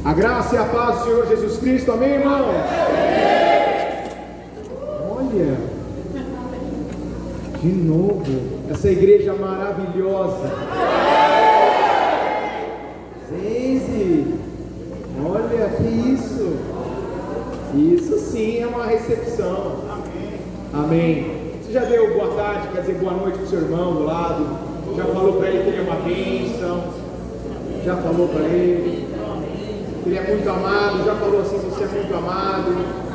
A graça e a paz do Senhor Jesus Cristo, amém, irmão? Olha, de novo, essa igreja maravilhosa. Zeise, olha que isso. Isso sim é uma recepção. Amém. Você já deu boa tarde, quer dizer boa noite para o seu irmão do lado? Já falou para ele que ele é uma bênção? Já falou para ele? Ele é muito amado, já falou assim, você é muito amado.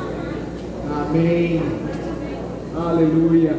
Amém. Aleluia.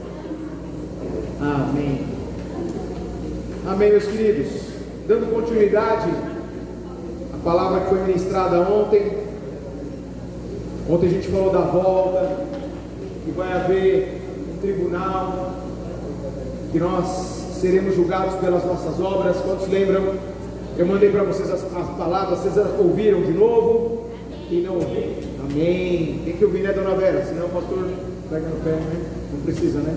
Amém. Amém, meus queridos. Dando continuidade à palavra que foi ministrada ontem. Ontem a gente falou da volta, que vai haver um tribunal, que nós seremos julgados pelas nossas obras. Quantos lembram? Eu mandei para vocês as palavras, vocês ouviram de novo? Quem não ouviu? Amém. Tem que ouvir, né, dona Vera? Senão o pastor pega no pé, né? Não precisa, né?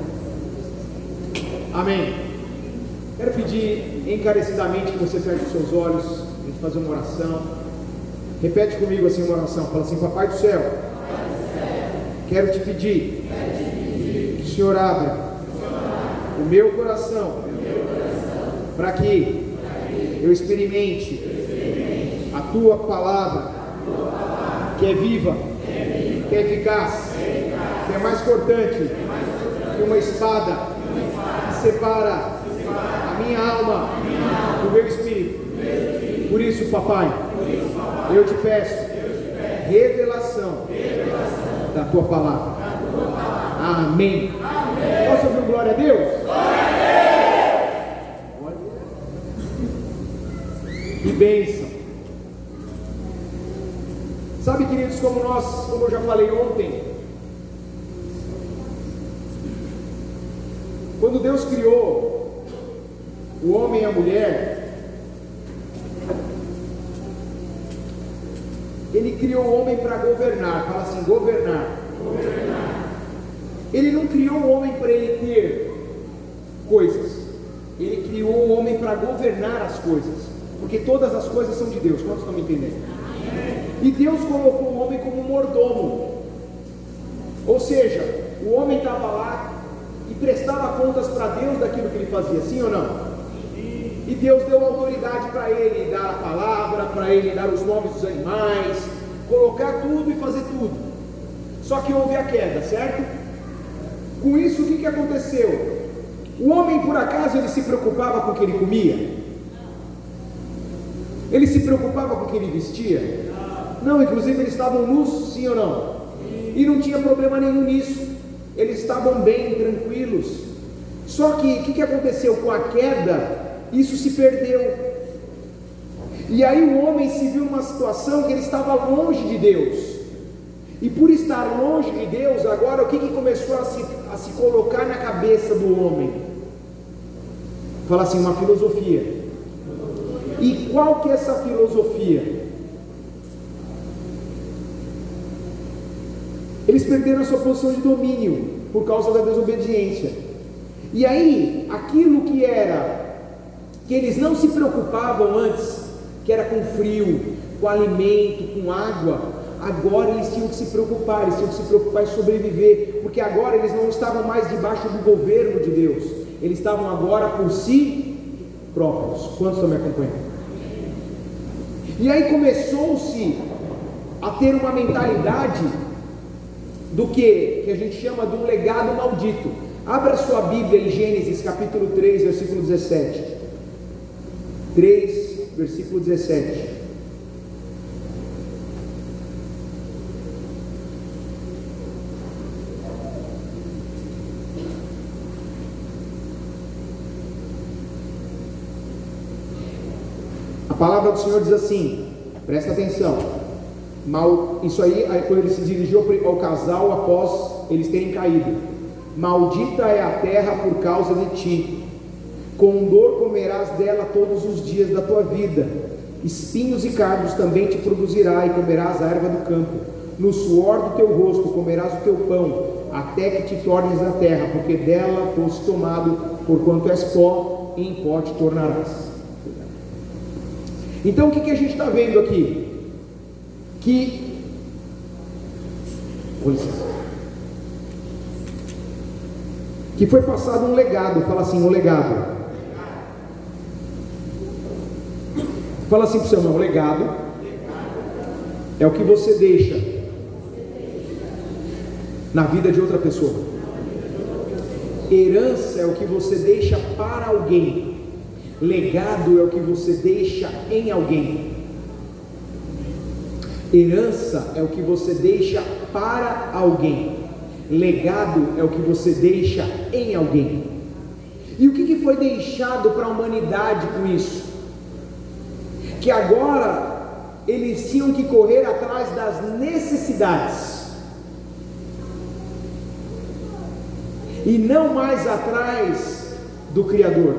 Amém. Quero pedir encarecidamente que você feche os seus olhos, a gente fazer uma oração. Repete comigo assim uma oração. Fala assim: Papai do céu, quero te pedir que o Senhor abra o meu coração para que eu experimente a tua palavra, que é viva, que é eficaz, que é mais cortante que uma espada, que separa a minha alma do meu espírito. Por isso, papai, eu te peço revelação da tua palavra. Amém. Posso ouvir glória a Deus? Que bênção. Sabe, queridos, como eu já falei ontem, quando Deus criou o homem e a mulher, Ele criou o homem para governar. Fala assim: governar. Ele não criou o homem para ele ter coisas. Ele criou o homem para governar as coisas. Porque todas as coisas são de Deus. Quantos estão me entendendo? E Deus colocou o homem como mordomo. Ou seja, o homem estava lá e prestava contas para Deus daquilo que ele fazia, sim ou não? E Deus deu autoridade para ele dar a palavra, para ele dar os nomes dos animais, colocar tudo e fazer tudo. Só que houve a queda, certo? Com isso, o que aconteceu? O homem, por acaso, ele se preocupava com o que ele comia? Ele se preocupava com o que ele vestia? Não, inclusive eles estavam nus, sim ou não? E não tinha problema nenhum nisso. Eles estavam bem, tranquilos. Só que o que aconteceu com a queda? Isso se perdeu. E aí o homem se viu numa situação que ele estava longe de Deus. E por estar longe de Deus, agora o que começou a se colocar na cabeça do homem? Fala assim, uma filosofia. E qual que é essa filosofia? Eles perderam a sua posição de domínio por causa da desobediência. E aí, aquilo que eles não se preocupavam antes, que era com frio, com alimento, com água, agora eles tinham que se preocupar, em sobreviver, porque agora eles não estavam mais debaixo do governo de Deus, eles estavam agora por si próprios. Quantos estão me acompanhando? E aí começou-se a ter uma mentalidade do que a gente chama de um legado maldito. Abra sua Bíblia em Gênesis capítulo 3, versículo 17. 3, versículo 17. A palavra do Senhor diz assim, presta atenção. Isso aí quando ele se dirigiu ao casal após eles terem caído: maldita é a terra por causa de ti, com dor comerás dela todos os dias da tua vida, espinhos e cardos também te produzirá, e comerás a erva do campo, no suor do teu rosto comerás o teu pão, até que te tornes a terra, porque dela foste tomado, porquanto és pó, e em pó te tornarás. Então o que a gente está vendo aqui? que foi passado um legado. Fala assim, um legado. Fala assim para o seu irmão, legado é o que você deixa na vida de outra pessoa. Herança é o que você deixa para alguém. Legado é o que você deixa em alguém. Herança é o que você deixa para alguém. Legado é o que você deixa em alguém. E o que foi deixado para a humanidade com isso? Que agora eles tinham que correr atrás das necessidades e não mais atrás do Criador.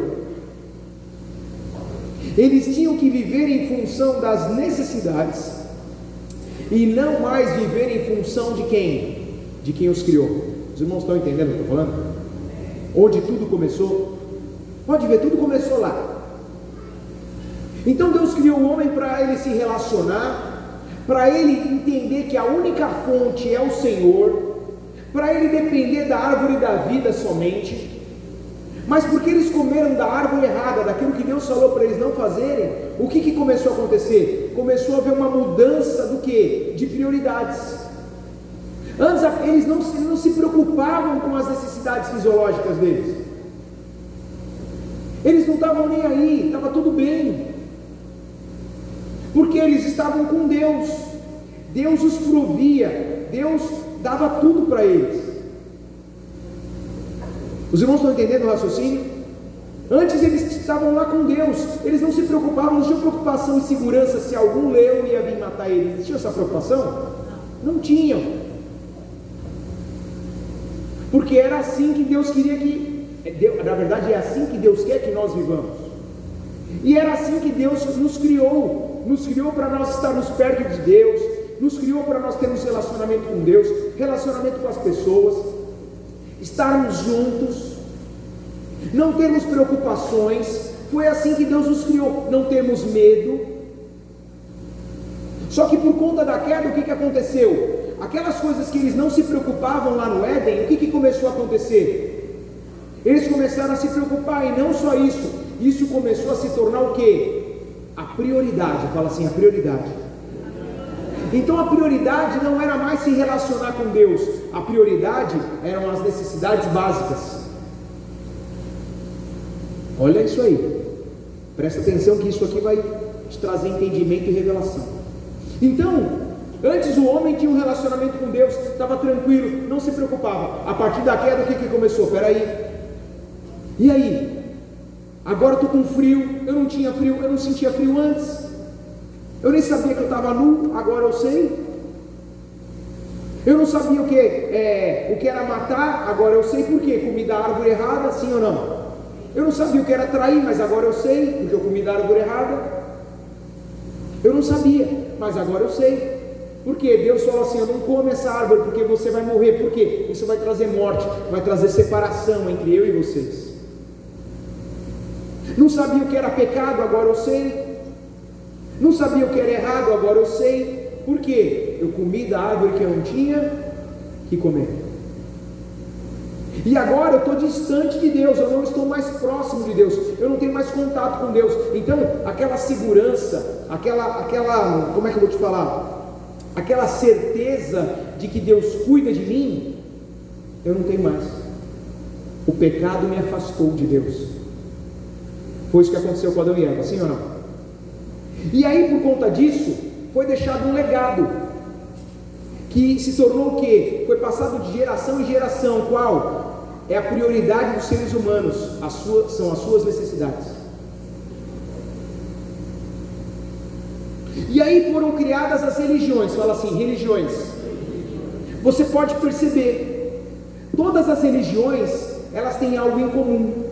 Eles tinham que viver em função das necessidades e não mais viver em função de quem? De quem os criou. Os irmãos estão entendendo o que eu estou falando? Onde tudo começou? Pode ver, tudo começou lá. Então Deus criou o homem para ele se relacionar, para ele entender que a única fonte é o Senhor, para ele depender da árvore da vida somente. Mas porque eles comeram da árvore errada, daquilo que Deus falou para eles não fazerem, o que começou a acontecer? Começou a haver uma mudança do que? De prioridades. Antes eles não se preocupavam com as necessidades fisiológicas deles. Eles não estavam nem aí, estava tudo bem. Porque eles estavam com Deus. Deus os provia, Deus dava tudo para eles. Os irmãos estão entendendo o raciocínio? Antes eles estavam lá com Deus, eles não se preocupavam, não tinham preocupação e segurança se algum leão ia vir matar eles. Existia essa preocupação? Não tinham. Porque era assim que Deus queria que, na verdade é assim que Deus quer que nós vivamos. E era assim que Deus nos criou para nós estarmos perto de Deus, nos criou para nós termos relacionamento com Deus, relacionamento com as pessoas, estarmos juntos, não termos preocupações. Foi assim que Deus nos criou, não termos medo. Só que por conta da queda, o que aconteceu? Aquelas coisas que eles não se preocupavam lá no Éden, o que começou a acontecer? Eles começaram a se preocupar, e não só isso, isso começou a se tornar o quê? A prioridade. Fala assim, a prioridade. Então a prioridade não era mais se relacionar com Deus, a prioridade eram as necessidades básicas. Olha isso aí, presta atenção que isso aqui vai te trazer entendimento e revelação. Então, antes o homem tinha um relacionamento com Deus, estava tranquilo, não se preocupava. A partir da queda, o que começou? Peraí, e aí? Agora eu estou com frio, eu não tinha frio, eu não sentia frio antes, eu nem sabia que eu estava nu, agora eu sei. Eu não sabia o que era matar, agora eu sei. Por quê? Comi da árvore errada, sim ou não? Eu não sabia o que era trair, mas agora eu sei, porque eu comi da árvore errada. Eu não sabia, mas agora eu sei. Por quê? Deus falou assim, eu não como essa árvore, porque você vai morrer. Por quê? Isso vai trazer morte, vai trazer separação entre eu e vocês. Não sabia o que era pecado, agora eu sei. Não sabia o que era errado, agora eu sei. Por quê? Eu comi da árvore que eu não tinha que comer. E agora eu estou distante de Deus, eu não estou mais próximo de Deus, eu não tenho mais contato com Deus. Então, aquela segurança, aquela, como é que eu vou te falar? Aquela certeza de que Deus cuida de mim, eu não tenho mais. O pecado me afastou de Deus. Foi isso que aconteceu com Adão e Eva, sim ou não? E aí, por conta disso, foi deixado um legado, que se tornou o quê? Foi passado de geração em geração. Qual? É a prioridade dos seres humanos, são as suas necessidades. E aí foram criadas as religiões. Fala assim, religiões. Você pode perceber, todas as religiões, elas têm algo em comum.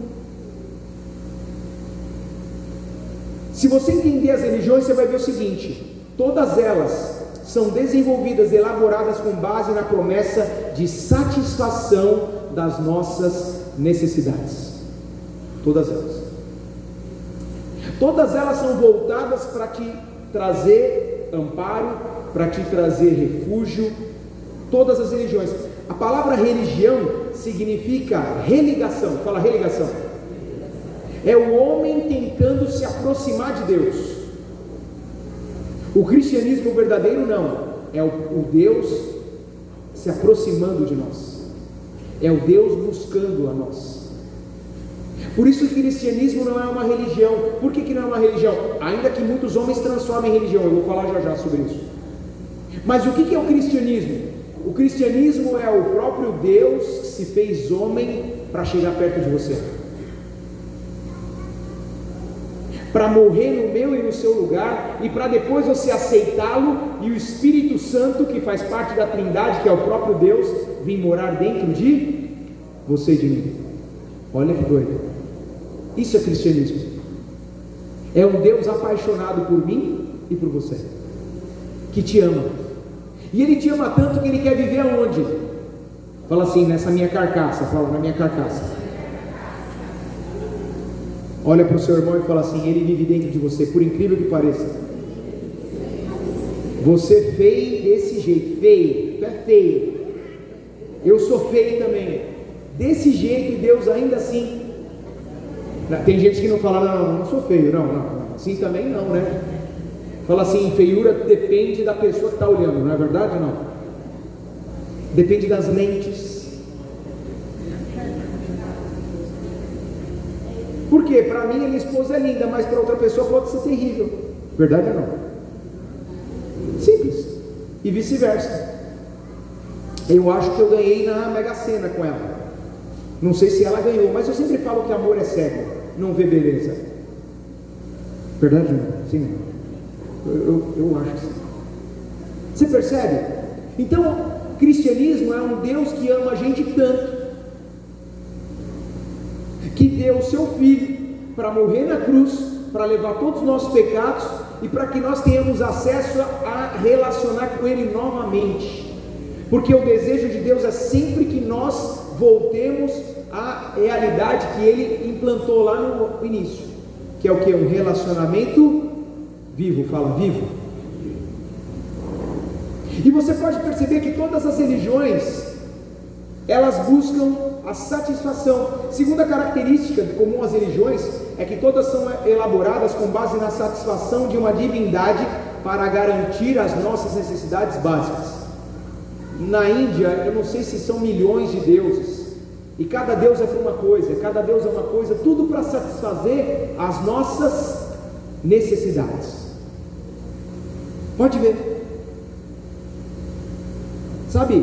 Se você entender as religiões, você vai ver o seguinte: todas elas são desenvolvidas, elaboradas com base na promessa de satisfação das nossas necessidades. Todas elas. Todas elas são voltadas para te trazer amparo, para te trazer refúgio. Todas as religiões. A palavra religião significa religação. Fala religação. É o homem tentando se aproximar de Deus. O cristianismo verdadeiro não. É o Deus se aproximando de nós. É o Deus buscando a nós. Por isso o cristianismo não é uma religião. Por que não é uma religião? Ainda que muitos homens transformem em religião. Eu vou falar já sobre isso. Mas o que é o cristianismo? O cristianismo é o próprio Deus que se fez homem para chegar perto de você, para morrer no meu e no seu lugar, e para depois você aceitá-lo, e o Espírito Santo, que faz parte da Trindade, que é o próprio Deus, vir morar dentro de você e de mim. Olha que doido. Isso é cristianismo. É um Deus apaixonado por mim e por você, que te ama. E Ele te ama tanto que Ele quer viver aonde? Fala assim, nessa minha carcaça. Fala, na minha carcaça. Olha para o seu irmão e fala assim, Ele vive dentro de você, por incrível que pareça. Você feio desse jeito, feio, tu é feio. Eu sou feio também. Desse jeito, e Deus ainda assim. Tem gente que não fala, não sou feio, não, assim também não, né? Fala assim, feiura depende da pessoa que está olhando, não é verdade ou não? Depende das lentes. Por quê? Para mim a minha esposa é linda, mas para outra pessoa pode ser terrível. Verdade ou não? Simples. E vice-versa. Eu acho que eu ganhei na Mega Sena com ela. Não sei se ela ganhou, mas eu sempre falo que amor é cego, não vê beleza. Verdade ou não? Sim. Eu acho que sim. Você percebe? Então, cristianismo é um Deus que ama a gente tanto, que deu o seu Filho para morrer na cruz, para levar todos os nossos pecados, e para que nós tenhamos acesso a relacionar com Ele novamente, porque o desejo de Deus é sempre que nós voltemos à realidade que Ele implantou lá no início, que é o que? Um relacionamento vivo. Fala, vivo. E você pode perceber que todas as religiões, elas buscam a satisfação. Segunda característica comum às religiões é que todas são elaboradas com base na satisfação de uma divindade para garantir as nossas necessidades básicas. Na Índia, eu não sei se são milhões de deuses, e cada deus é para uma coisa, cada deus é uma coisa, tudo para satisfazer as nossas necessidades. Pode ver. Sabe,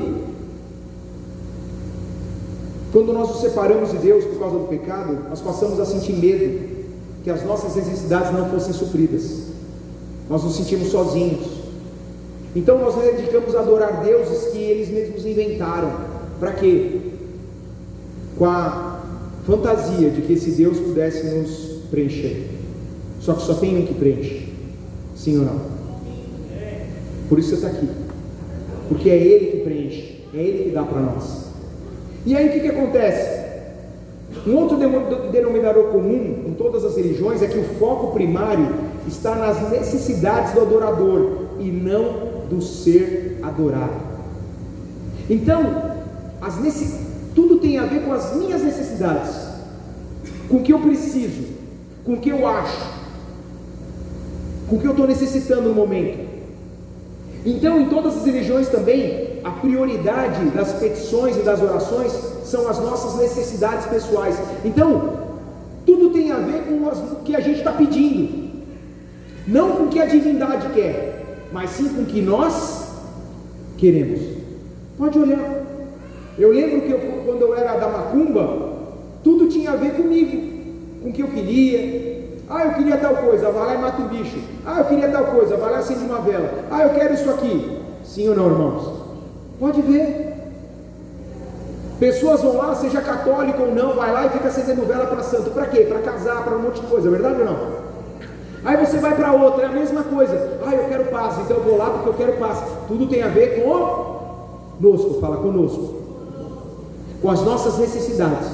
quando nós nos separamos de Deus por causa do pecado, nós passamos a sentir medo que as nossas necessidades não fossem supridas. Nós nos sentimos sozinhos. Então nós nos dedicamos a adorar deuses que eles mesmos inventaram. Para quê? Com a fantasia de que esse Deus pudesse nos preencher. Só que só tem um que preenche. Sim ou não? Por isso você está aqui. Porque é Ele que preenche, é Ele que dá para nós. E aí o que acontece? Um outro denominador comum em todas as religiões é que o foco primário está nas necessidades do adorador e não do ser adorado. Então, tudo tem a ver com as minhas necessidades, com o que eu preciso, com o que eu acho, com o que eu estou necessitando no momento. Então, em todas as religiões também, a prioridade das petições e das orações são as nossas necessidades pessoais. Então, tudo tem a ver com o que a gente está pedindo, não com o que a divindade quer, mas sim com o que nós queremos. Pode olhar. Eu lembro que quando eu era da macumba, tudo tinha a ver comigo, com o que eu queria. Eu queria tal coisa, vai lá e mata o bicho. Eu queria tal coisa, vai lá e acende uma vela. Eu quero isso aqui. Sim ou não, irmãos? Pode ver. Pessoas vão lá, seja católico ou não, vai lá e fica acendendo vela para santo. Para quê? Para casar, para um monte de coisa, verdade ou não? Aí você vai para outra, é a mesma coisa. Eu quero paz, então eu vou lá porque eu quero paz. Tudo tem a ver conosco, fala conosco, com as nossas necessidades,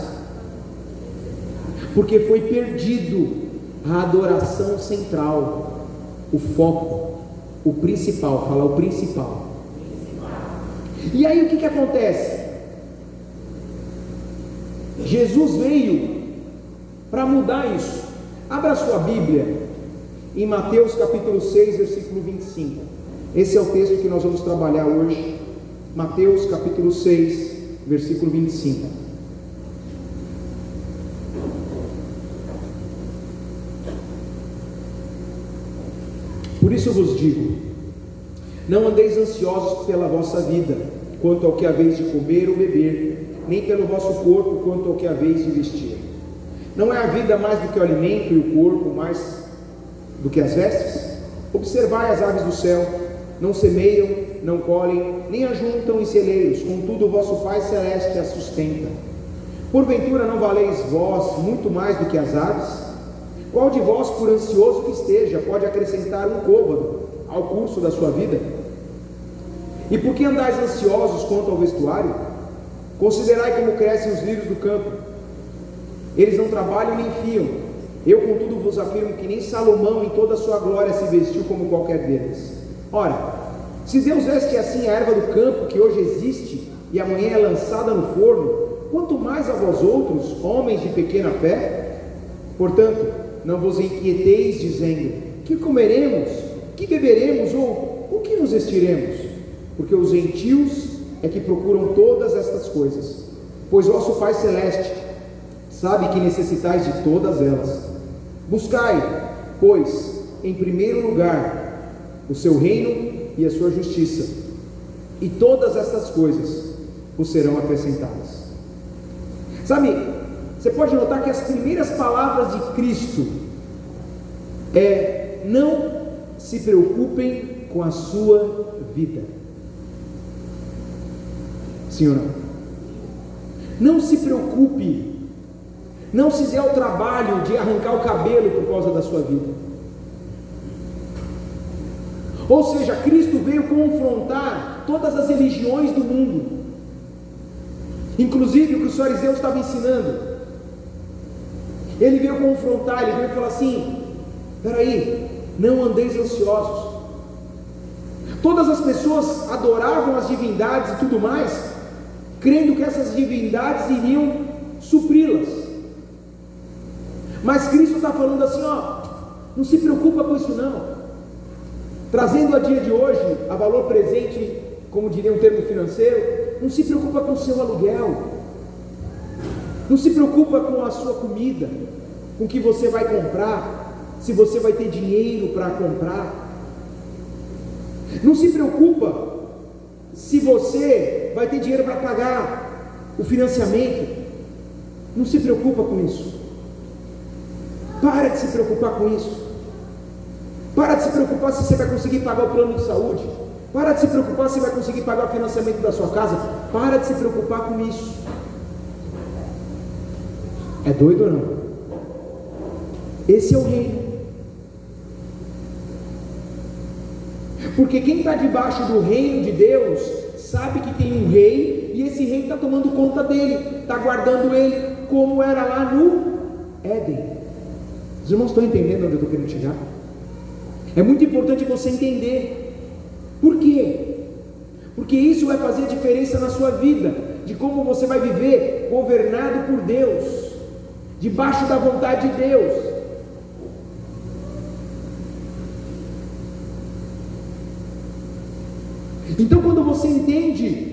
porque foi perdido a adoração central, o foco. O principal, fala o principal. E aí o que acontece? Jesus veio para mudar isso. Abra a sua Bíblia em Mateus capítulo 6, versículo 25. Esse é o texto que nós vamos trabalhar hoje. Mateus capítulo 6, versículo 25. Por isso vos digo: não andeis ansiosos pela vossa vida, quanto ao que haveis de comer ou beber, nem pelo vosso corpo, quanto ao que haveis de vestir. Não é a vida mais do que o alimento, e o corpo mais do que as vestes? Observai as aves do céu, não semeiam, não colhem, nem ajuntam em celeiros, contudo o vosso Pai Celeste as sustenta. Porventura não valeis vós muito mais do que as aves? Qual de vós, por ansioso que esteja, pode acrescentar um côvado ao curso da sua vida? E por que andais ansiosos quanto ao vestuário? Considerai como crescem os lírios do campo. Eles não trabalham nem fiam. Eu, contudo, vos afirmo que nem Salomão em toda a sua glória se vestiu como qualquer deles. Ora, se Deus veste assim a erva do campo, que hoje existe e amanhã é lançada no forno, quanto mais a vós outros, homens de pequena fé? Portanto, não vos inquieteis dizendo: que comeremos, que beberemos, ou o que nos vestiremos? Porque os gentios é que procuram todas estas coisas, pois vosso Pai Celeste sabe que necessitais de todas elas. Buscai, pois, em primeiro lugar o seu reino e a sua justiça, e todas estas coisas vos serão acrescentadas. Sabe, você pode notar que as primeiras palavras de Cristo é: não se preocupem com a sua vida. Sim ou não? Não se preocupe, não se dê ao trabalho de arrancar o cabelo por causa da sua vida. Ou seja, Cristo veio confrontar todas as religiões do mundo, inclusive o que os fariseus estavam ensinando. Ele veio confrontar, ele veio falar assim: peraí, não andeis ansiosos. Todas as pessoas adoravam as divindades e tudo mais, crendo que essas divindades iriam supri-las. Mas Cristo está falando assim: ó, não se preocupa com isso não. Trazendo a dia de hoje, a valor presente, como diria um termo financeiro, não se preocupa com o seu aluguel, não se preocupa com a sua comida, com o que você vai comprar, se você vai ter dinheiro para comprar. Não se preocupa se você vai ter dinheiro para pagar o financiamento. Não se preocupa com isso. Para de se preocupar com isso. Para de se preocupar se você vai conseguir pagar o plano de saúde. Para de se preocupar se vai conseguir pagar o financiamento da sua casa. Para de se preocupar com isso. É doido ou não? Esse é o reino. Porque quem está debaixo do reino de Deus sabe que tem um rei, e esse rei está tomando conta dele, está guardando ele, como era lá no Éden. Os irmãos estão entendendo onde eu estou querendo chegar? É muito importante você entender. Por quê? Porque isso vai fazer diferença na sua vida, de como você vai viver governado por Deus, debaixo da vontade de Deus. Então, quando você entende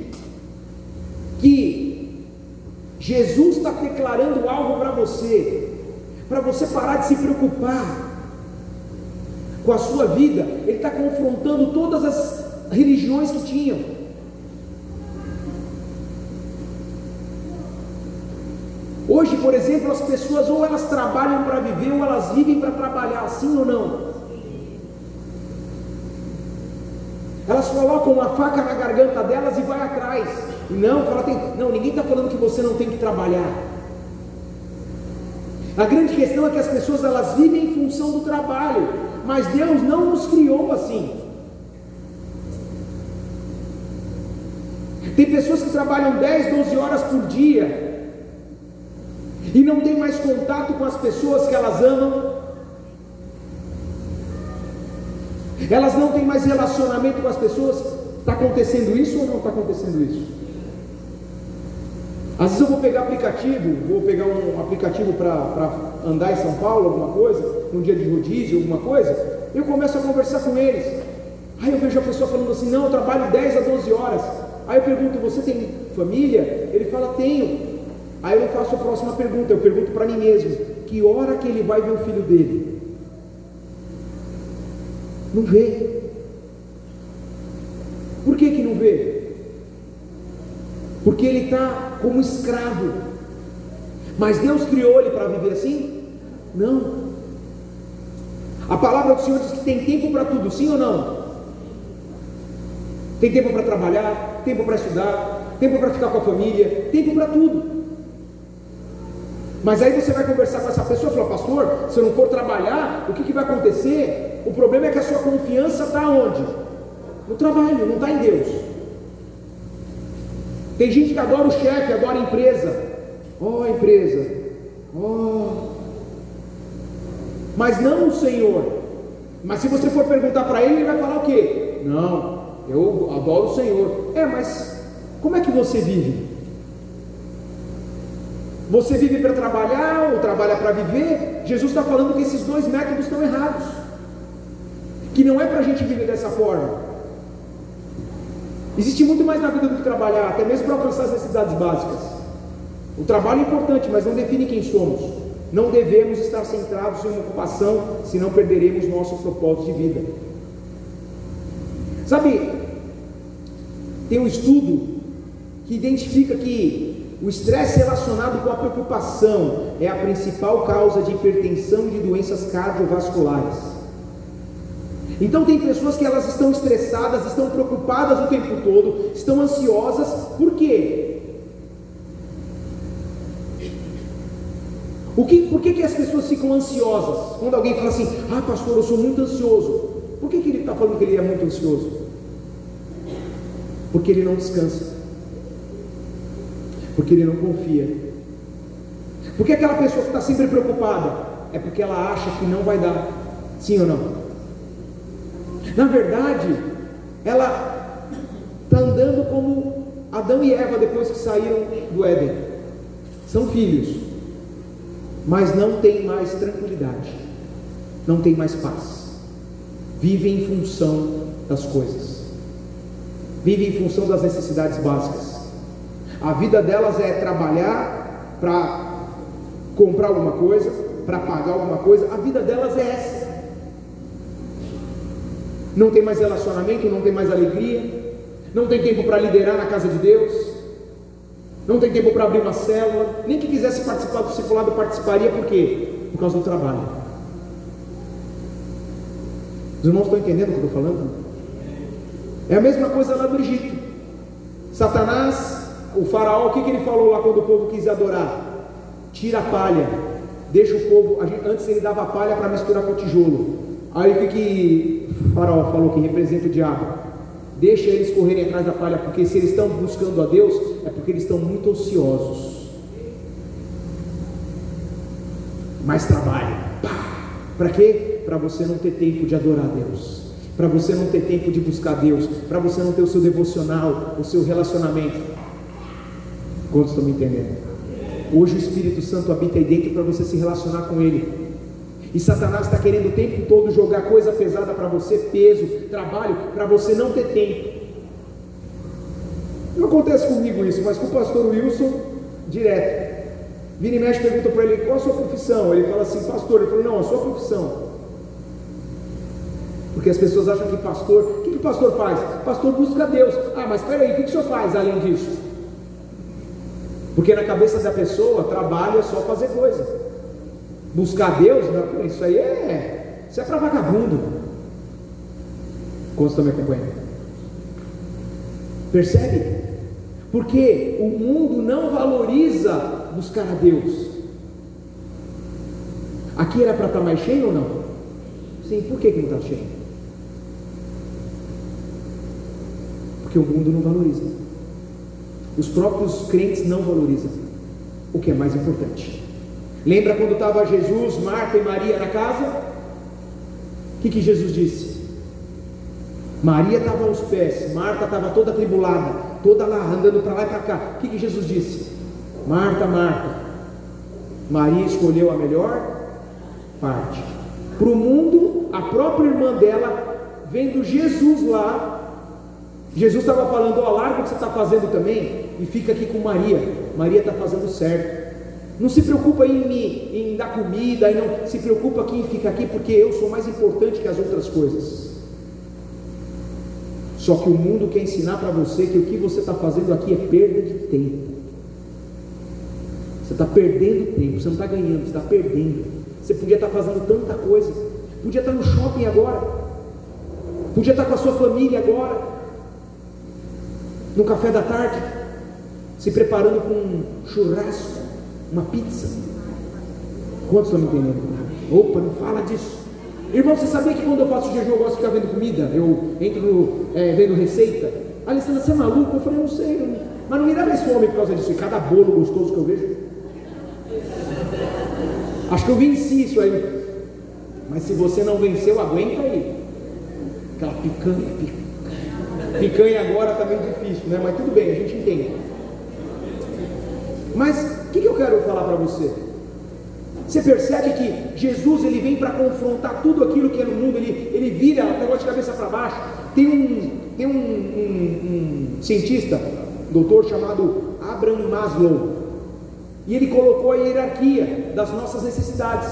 que Jesus está declarando algo para você parar de se preocupar com a sua vida, Ele está confrontando todas as religiões que tinham. Hoje, por exemplo, as pessoas ou elas trabalham para viver, ou elas vivem para trabalhar, sim ou não? Elas colocam uma faca na garganta delas e vai atrás. Não, ninguém está falando que você não tem que trabalhar. A grande questão é que as pessoas elas vivem em função do trabalho, mas Deus não nos criou assim. Tem pessoas que trabalham 10, 12 horas por dia e não tem mais contato com as pessoas que elas amam. Elas não têm mais relacionamento com as pessoas. Está acontecendo isso ou não está acontecendo isso? Às vezes eu vou pegar um aplicativo para andar em São Paulo, alguma coisa, num dia de rodízio, alguma coisa, eu começo a conversar com eles. Aí eu vejo a pessoa falando assim: não, eu trabalho 10 a 12 horas. Aí eu pergunto: você tem família? Ele fala: tenho. Aí eu faço a próxima pergunta, eu pergunto para mim mesmo: que hora que ele vai ver o filho dele? Não vê. Por que não vê? Porque ele está como escravo. Mas Deus criou ele para viver assim? Não. A palavra do Senhor diz que tem tempo para tudo, sim ou não? Tem tempo para trabalhar, tempo para estudar, tempo para ficar com a família, tempo para tudo. Mas aí você vai conversar com essa pessoa e fala: pastor, se eu não for trabalhar, o que vai acontecer? O problema é que a sua confiança está onde? No trabalho, não está em Deus. Tem gente que adora o chefe, adora a empresa. Empresa. Mas não o Senhor. Mas se você for perguntar para ele, ele vai falar o quê? Não, eu adoro o Senhor. Mas como é que você vive? Você vive para trabalhar ou trabalha para viver? Jesus está falando que esses dois métodos estão errados, que não é para a gente viver dessa forma. Existe muito mais na vida do que trabalhar, até mesmo para alcançar as necessidades básicas. O trabalho é importante, mas não define quem somos. Não devemos estar centrados em uma ocupação, senão perderemos nosso propósito de vida. Sabe, tem um estudo que identifica que o estresse relacionado com a preocupação é a principal causa de hipertensão e de doenças cardiovasculares. Então tem pessoas que elas estão estressadas, estão preocupadas o tempo todo, estão ansiosas. Por quê? Por que as pessoas ficam ansiosas? Quando alguém fala assim: pastor, eu sou muito ansioso. Por que ele está falando que ele é muito ansioso? Porque ele não descansa, porque ele não confia. Porque aquela pessoa que está sempre preocupada é porque ela acha que não vai dar. Sim ou não? Na verdade, ela está andando como Adão e Eva depois que saíram do Éden. São filhos, mas não tem mais tranquilidade, não tem mais paz. Vivem em função das coisas, vivem em função das necessidades básicas. A vida delas é trabalhar para comprar alguma coisa, para pagar alguma coisa. A vida delas é essa. Não tem mais relacionamento, não tem mais alegria, não tem tempo para liderar na casa de Deus, não tem tempo para abrir uma célula. Nem que quisesse participar do discipulado participaria. Por quê? Por causa do trabalho. Os irmãos estão entendendo o que eu estou falando? É a mesma coisa lá do Egito. Satanás, o faraó, o que ele falou lá quando o povo quis adorar? Tira a palha, deixa o povo. Antes ele dava a palha para misturar com o tijolo. Aí o que o faraó falou, que representa o diabo? Deixa eles correrem atrás da palha, porque se eles estão buscando a Deus, é porque eles estão muito ociosos. Mais trabalho. Para quê? Para você não ter tempo de adorar a Deus, para você não ter tempo de buscar a Deus, para você não ter o seu devocional, o seu relacionamento. Quantos estão me entendendo? Hoje o Espírito Santo habita aí dentro para você se relacionar com Ele. E Satanás está querendo o tempo todo jogar coisa pesada para você, peso, trabalho, para você não ter tempo. Não acontece comigo isso, mas com o pastor Wilson, direto. Vira e mexe, pergunta para ele: qual a sua profissão? Ele fala assim: pastor. Ele falou: não, a sua profissão. Porque as pessoas acham que pastor, o que o pastor faz? O pastor busca a Deus. Mas espera aí, o que o senhor faz além disso? Porque na cabeça da pessoa, trabalho é só fazer coisa. Buscar Deus, não, isso aí é para vagabundo. Como estão me acompanhando? Percebe? Porque o mundo não valoriza buscar a Deus. Aqui era para estar mais cheio ou não? Sim, por que não está cheio? Porque o mundo não valoriza. Os próprios crentes não valorizam o que é mais importante. Lembra quando estava Jesus, Marta e Maria na casa? O que Jesus disse? Maria estava aos pés, Marta estava toda atribulada, toda lá, andando para lá e para cá. O que Jesus disse? Marta, Marta, Maria escolheu a melhor parte. Para o mundo, a própria irmã dela, vendo Jesus lá, Jesus estava falando: ó, larga o que você está fazendo também e fica aqui com Maria. Maria está fazendo certo. Não se preocupa em dar comida, não se preocupa aqui em ficar aqui, porque eu sou mais importante que as outras coisas. Só que o mundo quer ensinar para você que o que você está fazendo aqui é perda de tempo. Você está perdendo tempo, você não está ganhando, você está perdendo. Você podia estar fazendo tanta coisa, podia estar no shopping agora, podia estar com a sua família agora, no café da tarde, se preparando com um churrasco, uma pizza. Quantos estão me entendendo? Opa, não fala disso. Irmão, você sabia que quando eu faço jejum eu gosto de ficar vendo comida? Eu entro vendo receita. Alessandra, você é maluco? Eu falei, não sei, mas não me dá mais fome por causa disso. E cada bolo gostoso que eu vejo, acho que eu venci isso aí. Mas se você não venceu, aguenta aí. Aquela picanha agora está meio difícil, né? Mas tudo bem, a gente entende. Mas o que eu quero falar para você? Você percebe que Jesus, ele vem para confrontar tudo aquilo que é no mundo. Ele vira o negócio de cabeça para baixo. Tem um cientista, doutor chamado Abraham Maslow, e ele colocou a hierarquia das nossas necessidades.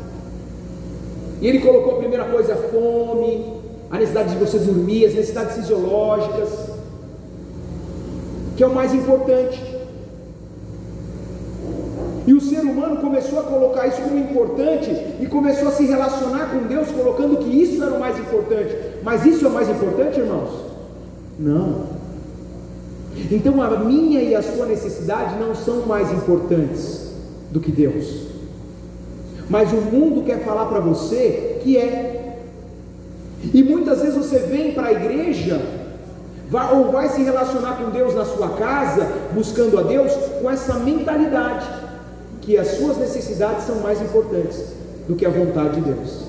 E ele colocou a primeira coisa: a fome, a necessidade de você dormir, as necessidades fisiológicas, que é o mais importante. E o ser humano começou a colocar isso como importante e começou a se relacionar com Deus, colocando que isso era o mais importante. Mas isso é o mais importante, irmãos? Não. Então a minha e a sua necessidade não são mais importantes do que Deus. Mas o mundo quer falar para você que é. E muitas vezes você vem para a igreja, ou vai se relacionar com Deus na sua casa, buscando a Deus, com essa mentalidade que as suas necessidades são mais importantes do que a vontade de Deus.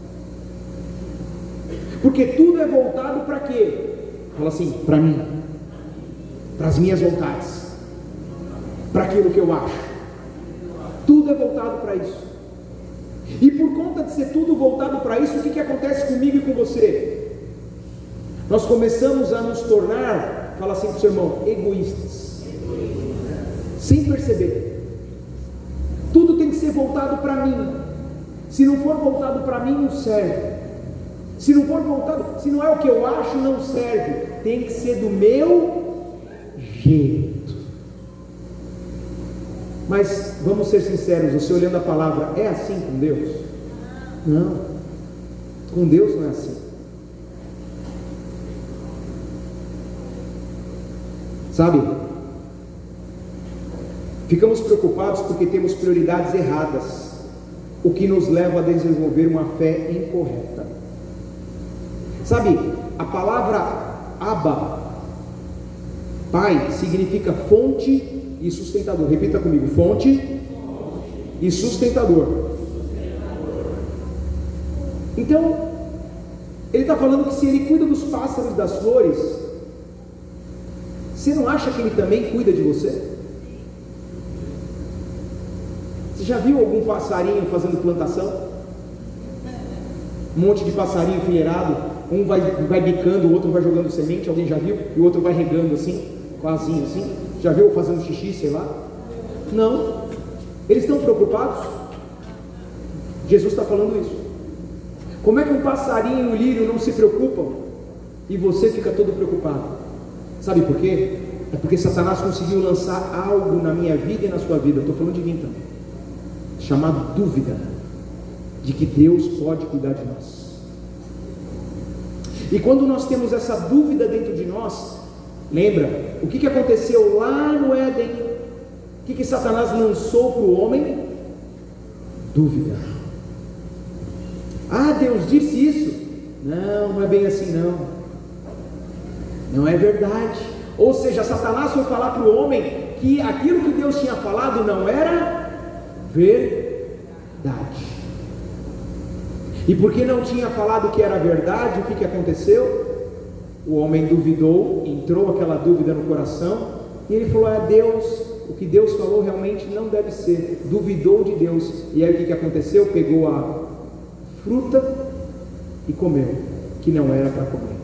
Porque tudo é voltado para quê? Fala assim, para mim, para as minhas vontades, para aquilo que eu acho. Tudo é voltado para isso. E por conta de ser tudo voltado para isso, o que acontece comigo e com você? Nós começamos a nos tornar, fala assim para o seu irmão, egoístas, sem perceber. Tudo tem que ser voltado para mim. Se não for voltado para mim, não serve. Se não for voltado, se não é o que eu acho, não serve. Tem que ser do meu jeito. Mas vamos ser sinceros, você olhando a palavra, é assim com Deus? Não. Com Deus não é assim. Sabe? Ficamos preocupados porque temos prioridades erradas, o que nos leva a desenvolver uma fé incorreta. Sabe, a palavra Abba, Pai, significa fonte e sustentador. Repita comigo, fonte e sustentador. Então, ele está falando que se ele cuida dos pássaros, das flores, você não acha que ele também cuida de você? Você já viu algum passarinho fazendo plantação? Um monte de passarinho enfileirado, um vai bicando, o outro vai jogando semente, alguém já viu? E o outro vai regando assim, com a asinha assim. Já viu fazendo xixi, sei lá? Não. Eles estão preocupados? Jesus está falando isso. Como é que um passarinho e um lírio não se preocupam e você fica todo preocupado? Sabe por quê? É porque Satanás conseguiu lançar algo na minha vida e na sua vida. Eu estou falando de mim também, chamado dúvida de que Deus pode cuidar de nós. E quando nós temos essa dúvida dentro de nós, lembra o que aconteceu lá no Éden? O que Satanás lançou para o homem? Dúvida. Ah, Deus disse isso? Não, não é bem assim não. Não é verdade. Ou seja, Satanás foi falar para o homem que aquilo que Deus tinha falado não era verdade. E porque não tinha falado que era verdade, o que aconteceu? O homem duvidou, entrou aquela dúvida no coração, e ele falou: Deus, o que Deus falou realmente não deve ser. Duvidou de Deus. E aí o que aconteceu? Pegou a fruta e comeu, que não era para comer.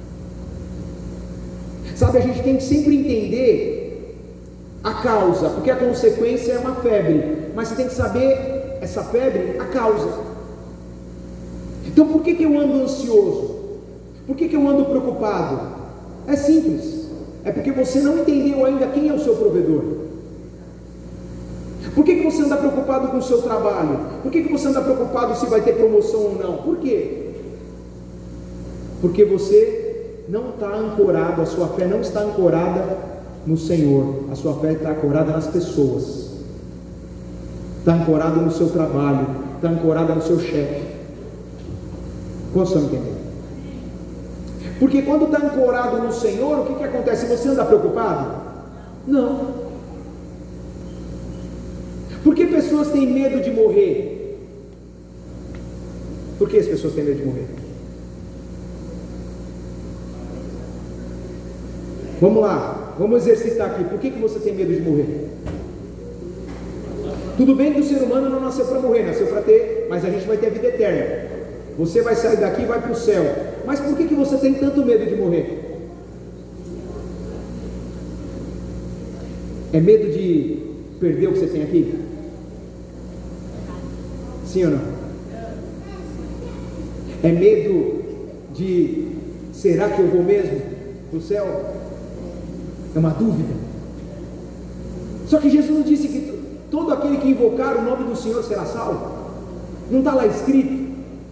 Sabe, a gente tem que sempre entender a causa, porque a consequência é uma febre, mas você tem que saber essa febre, a causa. Então por que eu ando ansioso? Por que eu ando preocupado? É simples, é porque você não entendeu ainda quem é o seu provedor. Por que você anda preocupado com o seu trabalho? Por que você anda preocupado se vai ter promoção ou não? Por quê? Porque você não está ancorado, a sua fé não está ancorada no Senhor, a sua fé está ancorada nas pessoas, está ancorada no seu trabalho, está ancorada no seu chefe. Quantos estão entendendo? Porque quando está ancorado no Senhor, o que acontece? Você anda preocupado? Não. Por que pessoas têm medo de morrer? Por que as pessoas têm medo de morrer? Vamos lá, vamos exercitar aqui. Por que você tem medo de morrer? Tudo bem que o ser humano não nasceu para morrer, nasceu para ter, mas a gente vai ter a vida eterna. Você vai sair daqui e vai para o céu. Mas por que você tem tanto medo de morrer? É medo de perder o que você tem aqui? Sim ou não? É medo de, será que eu vou mesmo para o céu? É uma dúvida. Só que Jesus não disse que todo aquele que invocar o nome do Senhor será salvo? Não está lá escrito?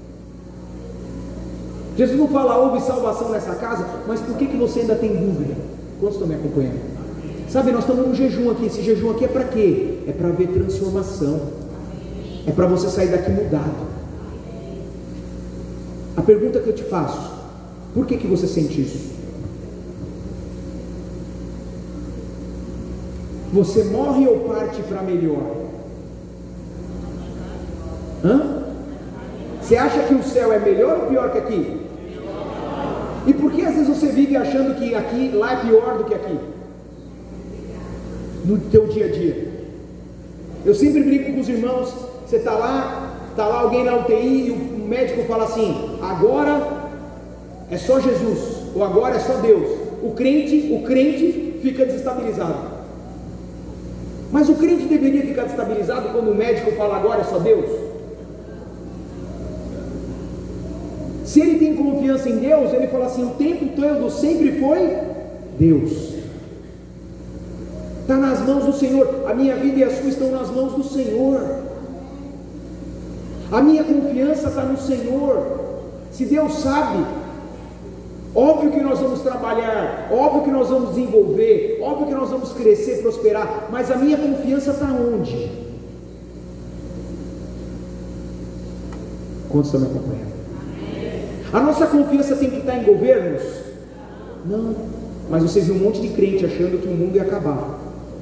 Jesus não fala: houve salvação nessa casa, mas por que você ainda tem dúvida? Quantos estão me acompanhando? Sabe, nós estamos num jejum aqui. Esse jejum aqui é para quê? É para ver transformação, é para você sair daqui mudado. A pergunta que eu te faço: por que você sente isso? Você morre ou parte para melhor? Você acha que o céu é melhor ou pior que aqui? E por que às vezes você vive achando que aqui, lá é pior do que aqui? No teu dia a dia. Eu sempre brinco com os irmãos. Você está lá alguém na UTI e o médico fala assim: agora é só Jesus, ou agora é só Deus. O crente fica desestabilizado. Mas o crente deveria ficar desestabilizado quando o médico fala: agora é só Deus? Se ele tem confiança em Deus, ele fala assim: o tempo todo sempre foi Deus. Está nas mãos do Senhor. A minha vida e a sua estão nas mãos do Senhor. A minha confiança está no Senhor. Se Deus sabe, óbvio que nós vamos trabalhar, óbvio que nós vamos desenvolver, óbvio que nós vamos crescer, prosperar, mas a minha confiança está onde? Quantos estão me acompanhando? A nossa confiança tem que estar em governos? Não. Mas vocês viram um monte de crente achando que o mundo ia acabar.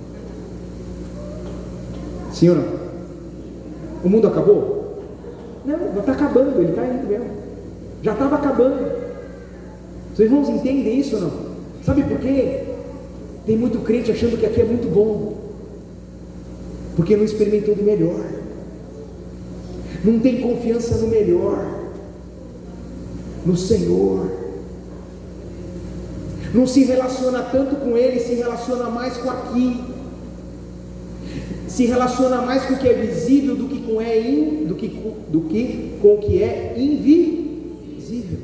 Sim ou não? O mundo acabou? Não, está acabando, ele está indo mesmo. Já estava acabando. Os irmãos entendem isso ou não? Sabe por quê? Tem muito crente achando que aqui é muito bom, porque não experimentou do melhor, não tem confiança no melhor, no Senhor, não se relaciona tanto com Ele, se relaciona mais com aqui, se relaciona mais com o que é visível do que com o que é invisível.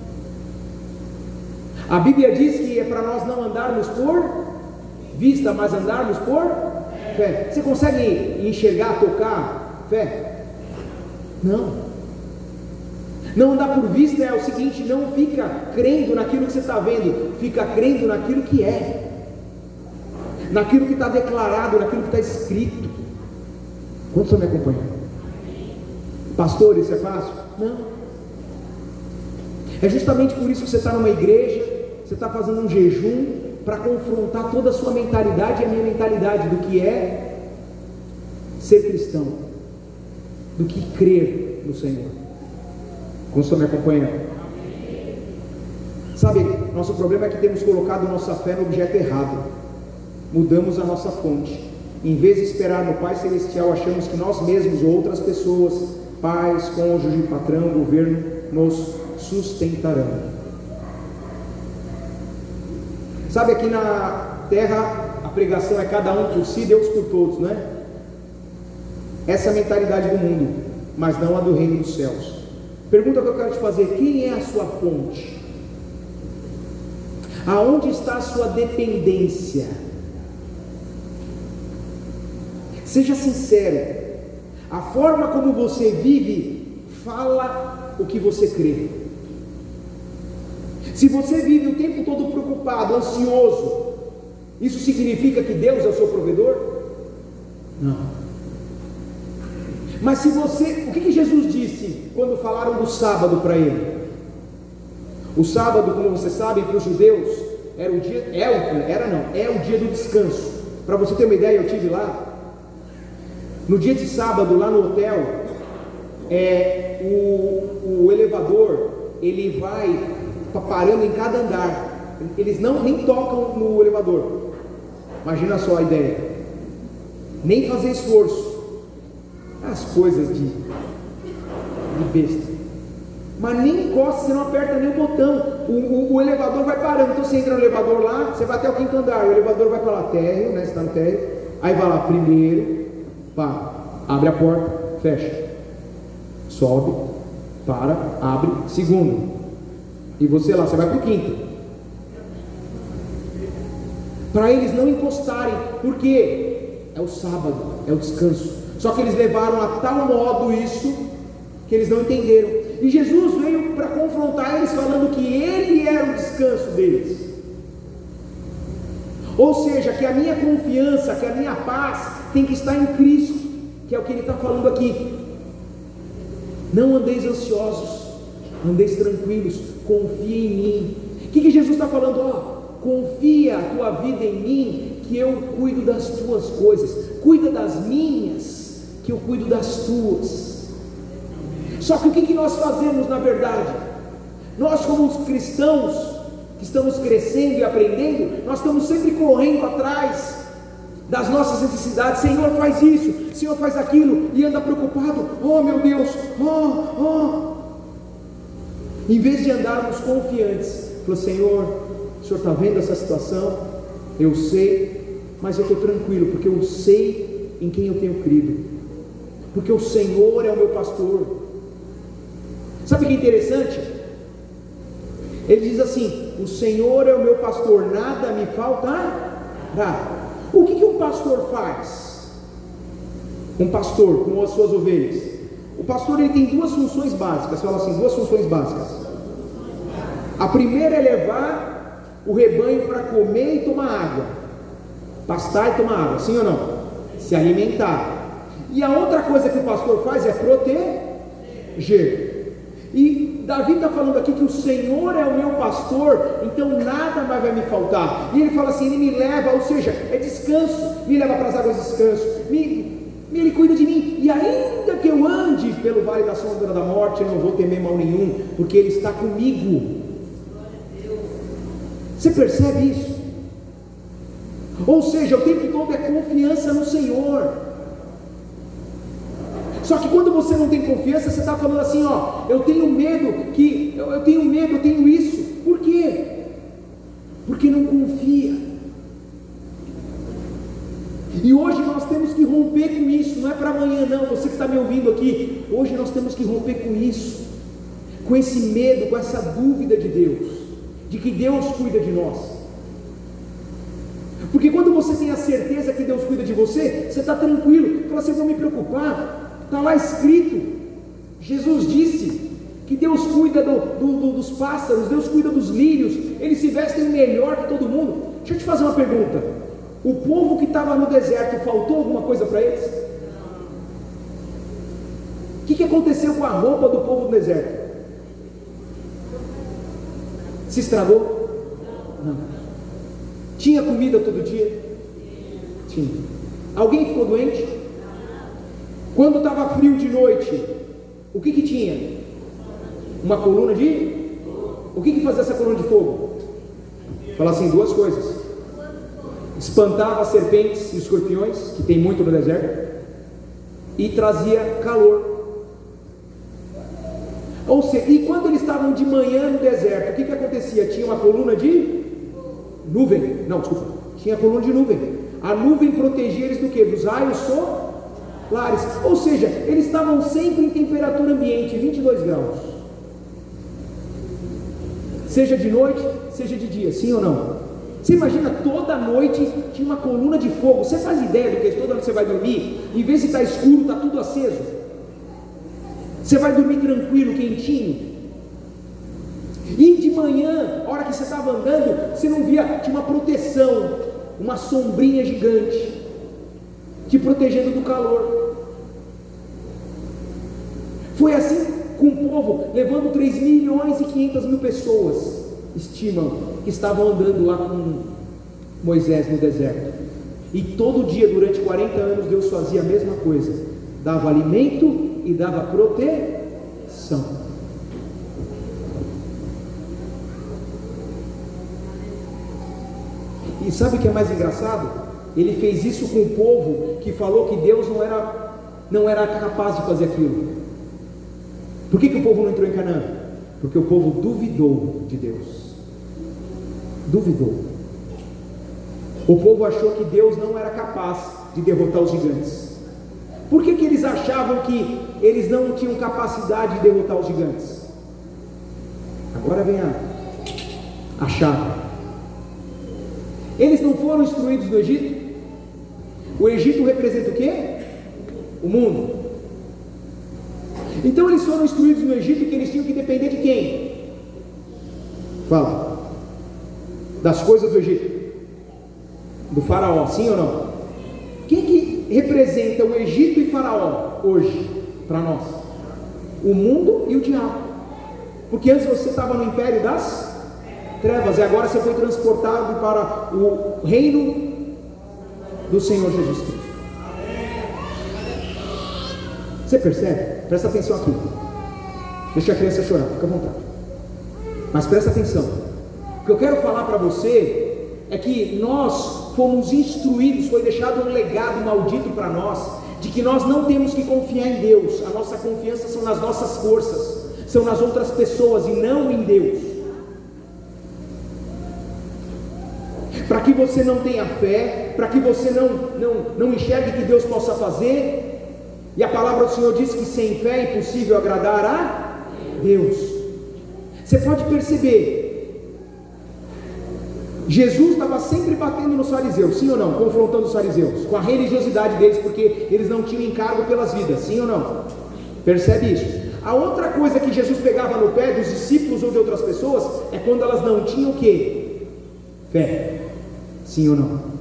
A Bíblia diz que é para nós não andarmos por vista, mas andarmos por fé. Você consegue enxergar, tocar fé? Não. Não andar por vista é o seguinte: não fica crendo naquilo que você está vendo, fica crendo naquilo que é, naquilo que está declarado, naquilo que está escrito. Quantos estão me acompanhando? Pastor, isso é fácil? Não. É justamente por isso que você está numa igreja, você está fazendo um jejum para confrontar toda a sua mentalidade e a minha mentalidade do que é ser cristão, do que crer no Senhor. Como estão me acompanhando? Sabe, Nosso problema é que temos colocado nossa fé no objeto errado. Mudamos a nossa fonte. Em vez de esperar no Pai Celestial, achamos que nós mesmos ou outras pessoas, pais, cônjuge, patrão, governo, nos sustentarão. Sabe, aqui na terra a pregação é cada um por si, Deus por todos, né? Essa é a mentalidade do mundo, mas não a do reino dos céus. Pergunta que eu quero te fazer: quem é a sua fonte? Aonde está a sua dependência? Seja sincero. A forma como você vive fala o que você crê. Se você vive o tempo todo preocupado, ansioso, isso significa que Deus é o seu provedor? Não. Mas se você, o que Jesus disse quando falaram do sábado para ele? O sábado, como vocês sabem, para os judeus era o dia, é o dia do descanso. Para você ter uma ideia, eu tive lá. No dia de sábado, lá no hotel, o elevador, ele vai parando em cada andar. Eles nem tocam no elevador. Imagina só a ideia. Nem fazer esforço. As coisas de besta. Mas nem encosta, você não aperta nem o botão. O elevador vai parando. Então você entra no elevador lá, você vai até o quinto andar. O elevador vai para lá, térreo, né? Você está no térreo. Aí vai lá, primeiro. Para, abre a porta, fecha, sobe, para, abre, segundo, e você lá, você vai para o quinto, para eles não encostarem, porque é o sábado, é o descanso. Só que eles levaram a tal modo isso, que eles não entenderam, e Jesus veio para confrontar eles, falando que Ele era o descanso deles. Ou seja, que a minha confiança, que a minha paz tem que estar em Cristo, que é o que ele está falando aqui. Não andeis ansiosos, andeis tranquilos, confia em mim. O que Jesus está falando? Confia a tua vida em mim, que eu cuido das tuas coisas. Cuida das minhas, que eu cuido das tuas. Só que o que nós fazemos na verdade? Nós, como os cristãos que estamos crescendo e aprendendo, nós estamos sempre correndo atrás das nossas necessidades. Senhor, faz isso, Senhor, faz aquilo, e anda preocupado. Oh meu Deus, em vez de andarmos confiantes, falou: Senhor, o Senhor está vendo essa situação, eu sei, mas eu estou tranquilo, porque eu sei em quem eu tenho crido, porque o Senhor é o meu pastor. Sabe o que é interessante? Ele diz assim: o Senhor é o meu pastor, nada me faltará. O que um pastor faz? Um pastor com as suas ovelhas. O pastor, ele tem duas funções básicas. Fala assim, duas funções básicas. A primeira é levar o rebanho para comer e tomar água. Pastar e tomar água, sim ou não? Se alimentar. E a outra coisa que o pastor faz é proteger. E Davi está falando aqui que o Senhor é o meu pastor, então nada mais vai me faltar. E ele fala assim, ele me leva, ou seja, é descanso, me leva para as águas de descanso, ele cuida de mim, e ainda que eu ande pelo vale da sombra da morte, eu não vou temer mal nenhum, porque ele está comigo. Você percebe isso? Ou seja, o tempo todo é confiança no Senhor. Só que quando você não tem confiança, você está falando assim, eu tenho medo, eu tenho isso. Por quê? Porque não confia. E hoje nós temos que romper com isso. Não é para amanhã não, você que está me ouvindo aqui. Hoje nós temos que romper com isso, com esse medo, com essa dúvida de Deus, de que Deus cuida de nós. Porque quando você tem a certeza que Deus cuida de você, você está tranquilo. Fala assim, vou me preocupar. Está lá escrito, Jesus disse que Deus cuida dos pássaros, Deus cuida dos lírios, eles se vestem melhor que todo mundo. Deixa eu te fazer uma pergunta: o povo que estava no deserto, faltou alguma coisa para eles? O que aconteceu com a roupa do povo do deserto? Se estragou? Não. Tinha comida todo dia? Tinha. Alguém ficou doente? Quando estava frio de noite, o que tinha? Uma coluna de? O que fazia essa coluna de fogo? Fala assim, duas coisas: espantava as serpentes e os escorpiões, que tem muito no deserto, e trazia calor. Ou seja, e quando eles estavam de manhã no deserto, o que acontecia? Tinha uma coluna de nuvem, tinha coluna de nuvem. A nuvem protegia eles do que? Dos raios solares. Ou seja, eles estavam sempre em temperatura ambiente, 22 graus. Seja de noite, seja de dia, sim ou não? Você imagina, toda noite tinha uma coluna de fogo. Você faz ideia do que é? Toda noite você vai dormir, em vez de estar escuro, está tudo aceso. Você vai dormir tranquilo, quentinho. E de manhã, a hora que você estava andando, você não via, tinha uma proteção, uma sombrinha gigante, te protegendo do calor. Foi assim com o povo, levando 3.500.000 pessoas, estimam, que estavam andando lá com Moisés no deserto. E todo dia, durante 40 anos, Deus fazia a mesma coisa: dava alimento e dava proteção. E sabe o que é mais engraçado? Ele fez isso com o povo que falou que Deus não era capaz de fazer aquilo. Por que o povo não entrou em Canaã? Porque o povo duvidou de Deus. Duvidou. O povo achou que Deus não era capaz de derrotar os gigantes. Por que eles achavam que eles não tinham capacidade de derrotar os gigantes? Agora vem a chave. Eles não foram instruídos no Egito? O Egito representa o quê? O mundo. Então eles foram instruídos no Egito que eles tinham que depender de quem? Fala. Das coisas do Egito. Do faraó, sim ou não? Quem que representa o Egito e faraó hoje para nós? O mundo e o diabo. Porque antes você estava no império das trevas e agora você foi transportado para o reino do Senhor Jesus Cristo. Você percebe? Presta atenção aqui. Deixa a criança chorar, fica à vontade. Mas presta atenção. O que eu quero falar para você é que nós fomos instruídos, foi deixado um legado maldito para nós, de que nós não temos que confiar em Deus. A nossa confiança são nas nossas forças, são nas outras pessoas e não em Deus. Para que você não tenha fé, para que você não enxergue que Deus possa fazer. E a palavra do Senhor diz que sem fé é impossível agradar a Deus. Você pode perceber, Jesus estava sempre batendo nos fariseus, sim ou não? Confrontando os fariseus, com a religiosidade deles, porque eles não tinham encargo pelas vidas, sim ou não? Percebe isso? A outra coisa que Jesus pegava no pé dos discípulos ou de outras pessoas, é quando elas não tinham o quê? Fé, sim ou não?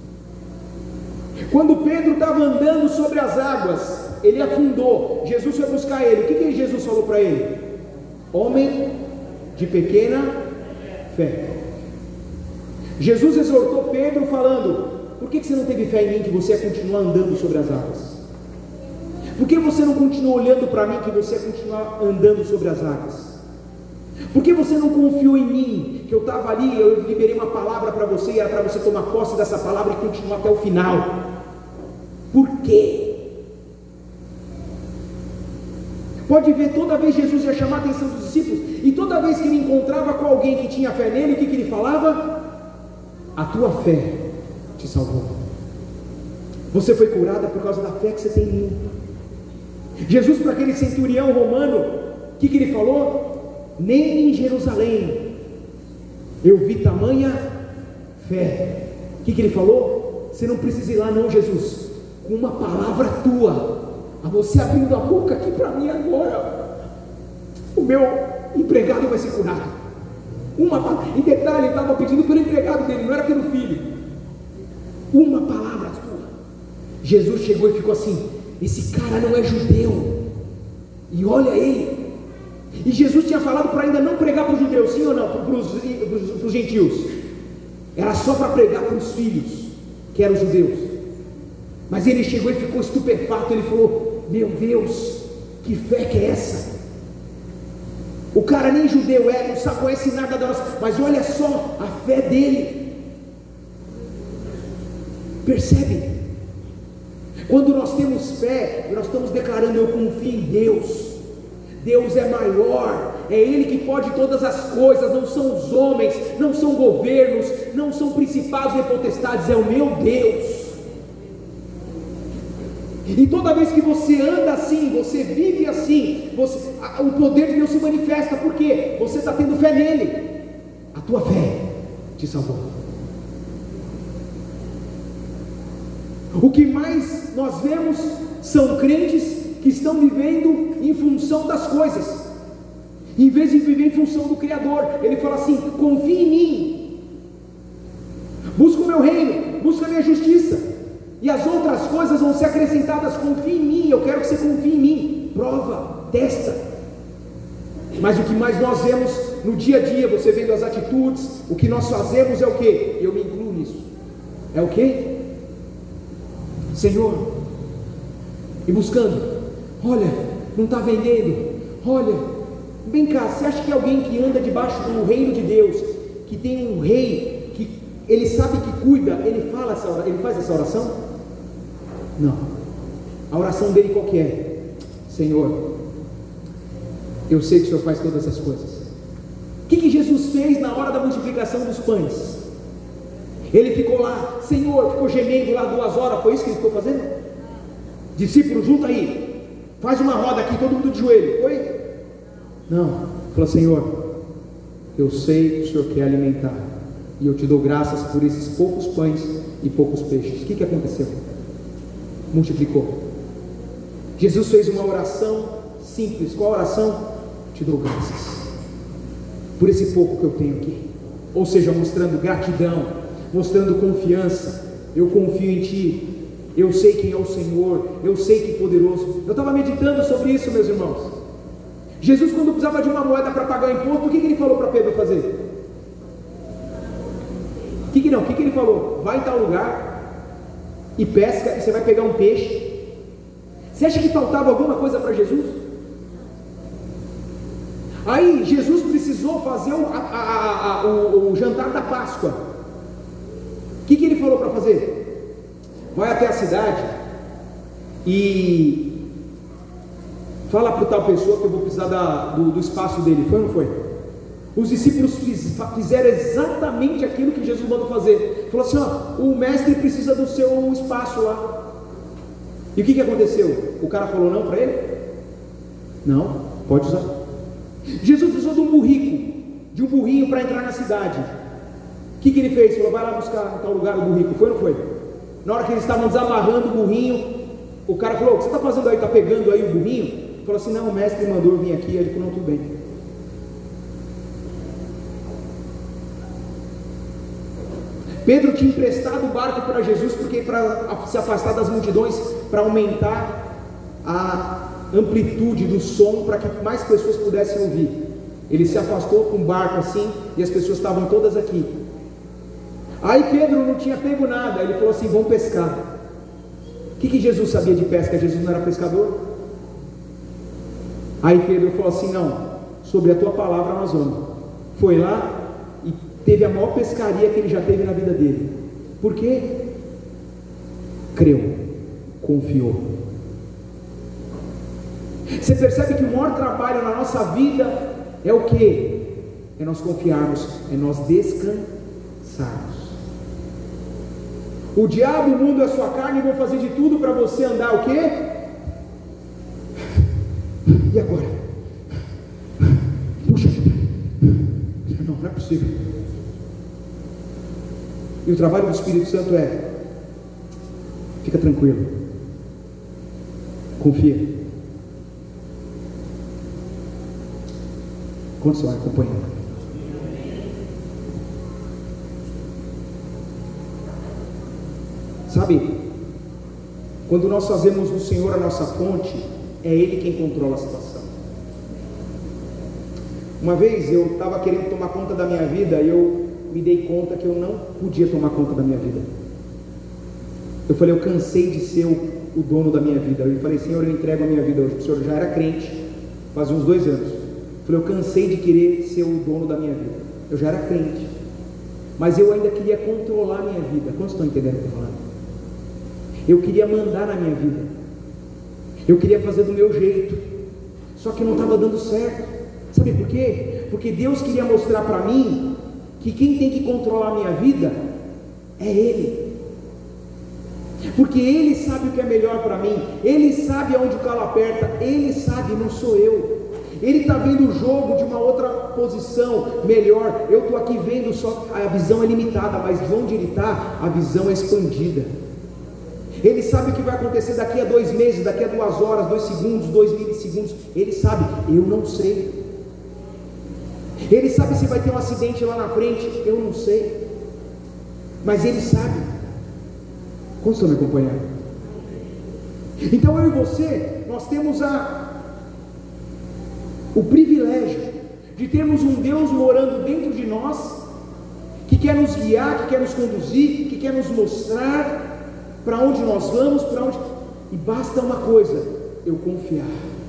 Quando Pedro estava andando sobre as águas, ele afundou, Jesus foi buscar ele. O que Jesus falou para ele? Homem de pequena fé. Jesus exortou Pedro falando: por que você não teve fé em mim que você ia continuar andando sobre as águas? Por que você não continuou olhando para mim que você ia continuar andando sobre as águas? Por que você não confiou em mim, que eu estava ali, eu liberei uma palavra para você e era para você tomar posse dessa palavra e continuar até o final? Por quê? Pode ver, toda vez Jesus ia chamar a atenção dos discípulos, e toda vez que ele encontrava com alguém que tinha fé nele, o que ele falava? A tua fé te salvou. Você foi curada por causa da fé que você tem em mim. Jesus, para aquele centurião romano, o que ele falou? Nem em Jerusalém eu vi tamanha fé. O que ele falou? Você não precisa ir lá não, Jesus. Com uma palavra tua, a você abrindo a boca aqui para mim agora, o meu empregado vai ser curado. Em detalhe, ele estava pedindo pelo empregado dele, não era pelo filho. Uma palavra tua. Jesus chegou e ficou assim: esse cara não é judeu, e olha ele. E Jesus tinha falado para ainda não pregar para os judeus, sim ou não? Para os gentios. Era só para pregar para os filhos, que eram os judeus. Mas ele chegou e ficou estupefato. Ele falou: meu Deus, que fé que é essa? O cara nem judeu é, não sabe, conhece nada da nossa, mas olha só a fé dele. Percebe? Quando nós temos fé, nós estamos declarando: eu confio em Deus. Deus é maior, é Ele que pode todas as coisas, não são os homens, não são governos, não são principados e potestades, é o meu Deus. E toda vez que você anda assim, você vive assim, o poder de Deus se manifesta, porque você está tendo fé nele. A tua fé te salvou. O que mais nós vemos são crentes que estão vivendo em função das coisas, em vez de viver em função do Criador. Ele fala assim: confia em mim, busca o meu reino, busca a minha justiça, e as outras coisas vão ser acrescentadas. Confia em mim, eu quero que você confie em mim. Prova, testa. Mas o que mais nós vemos no dia a dia, você vendo as atitudes, o que nós fazemos é o que? Eu me incluo nisso. É o que? Senhor, e buscando. Olha, não está vendendo. Olha, vem cá, você acha que alguém que anda debaixo do reino de Deus, que tem um rei, que ele sabe que cuida, ele faz essa oração? Não. A oração dele qual que é? Senhor, eu sei que o Senhor faz todas as coisas. O que Jesus fez na hora da multiplicação dos pães? Ele ficou lá, Senhor, ficou gemendo lá 2 horas, foi isso que ele ficou fazendo? Discípulos, junta aí, faz uma roda aqui, todo mundo de joelho, foi? Não, falou: Senhor, eu sei que o Senhor quer alimentar, e eu te dou graças por esses poucos pães e poucos peixes. O que aconteceu? Multiplicou. Jesus fez uma oração simples. Qual oração? Te dou graças por esse pouco que eu tenho aqui. Ou seja, mostrando gratidão, mostrando confiança. Eu confio em Ti, eu sei quem é o Senhor, eu sei que é poderoso. Eu estava meditando sobre isso, meus irmãos. Jesus, quando precisava de uma moeda para pagar o imposto, o que ele falou para Pedro fazer? O que ele falou? Vai em tal lugar e pesca, e você vai pegar um peixe. Você acha que faltava alguma coisa para Jesus? Aí Jesus precisou fazer o jantar da Páscoa. O que ele falou para fazer? Vai até a cidade e fala para tal pessoa que eu vou precisar do espaço dele. Foi ou não foi? Os discípulos fizeram exatamente aquilo que Jesus mandou fazer. Falou assim: ó, o mestre precisa do seu espaço lá. E o que aconteceu? O cara falou não para ele? Não, pode usar. Jesus precisou de um burrinho para entrar na cidade. O que ele fez? Falou: vai lá buscar em tal lugar o burrico. Foi ou não foi? Na hora que eles estavam desamarrando o burrinho, o cara falou: o que você está fazendo aí? Está pegando aí o burrinho? Falou assim: não, o mestre mandou eu vir aqui. Ele falou: não, tudo bem. Pedro tinha emprestado o barco para Jesus, porque para se afastar das multidões, para aumentar a amplitude do som, para que mais pessoas pudessem ouvir. Ele se afastou com o barco assim, e as pessoas estavam todas aqui. Aí Pedro não tinha pego nada. Ele falou assim: vamos pescar. O que Jesus sabia de pesca? Jesus não era pescador? Aí Pedro falou assim: não, sobre a tua palavra nós vamos. Foi lá e teve a maior pescaria que ele já teve na vida dele. Por quê? Creu, confiou. Você percebe que o maior trabalho na nossa vida é o que? É nós confiarmos, é nós descansarmos. O diabo, o mundo e a sua carne vão fazer de tudo para você andar o quê? E agora? Puxa vida, não é possível. E o trabalho do Espírito Santo é: fica tranquilo, confia. Quantos vai acompanhando? Sabe, quando nós fazemos do Senhor a nossa fonte, é Ele quem controla a situação. Uma vez eu estava querendo tomar conta da minha vida e eu me dei conta que eu não podia tomar conta da minha vida. Eu falei: eu cansei de ser o dono da minha vida. Eu falei: Senhor, eu entrego a minha vida hoje. O Senhor já era crente, fazia uns 2 anos. falei, eu cansei de querer ser o dono da minha vida. Eu já era crente, mas eu ainda queria controlar a minha vida. Quantos estão entendendo o que eu estou falando? Eu queria mandar na minha vida, eu queria fazer do meu jeito, só que não estava dando certo. Sabe por quê? Porque Deus queria mostrar para mim que quem tem que controlar a minha vida é Ele, porque Ele sabe o que é melhor para mim, Ele sabe aonde o calo aperta, Ele sabe, não sou eu. Ele está vendo o jogo de uma outra posição melhor, eu estou aqui vendo só, a visão é limitada, mas de onde Ele está, a visão é expandida. Ele sabe o que vai acontecer daqui a 2 meses, daqui a 2 horas, 2 segundos, 2 milissegundos. Ele sabe, eu não sei. Ele sabe se vai ter um acidente lá na frente, eu não sei, mas Ele sabe. Como estão me acompanhando? Então eu e você, nós temos o privilégio de termos um Deus morando dentro de nós, que quer nos guiar, que quer nos conduzir, que quer nos mostrar para onde nós vamos, e basta uma coisa, eu confiar.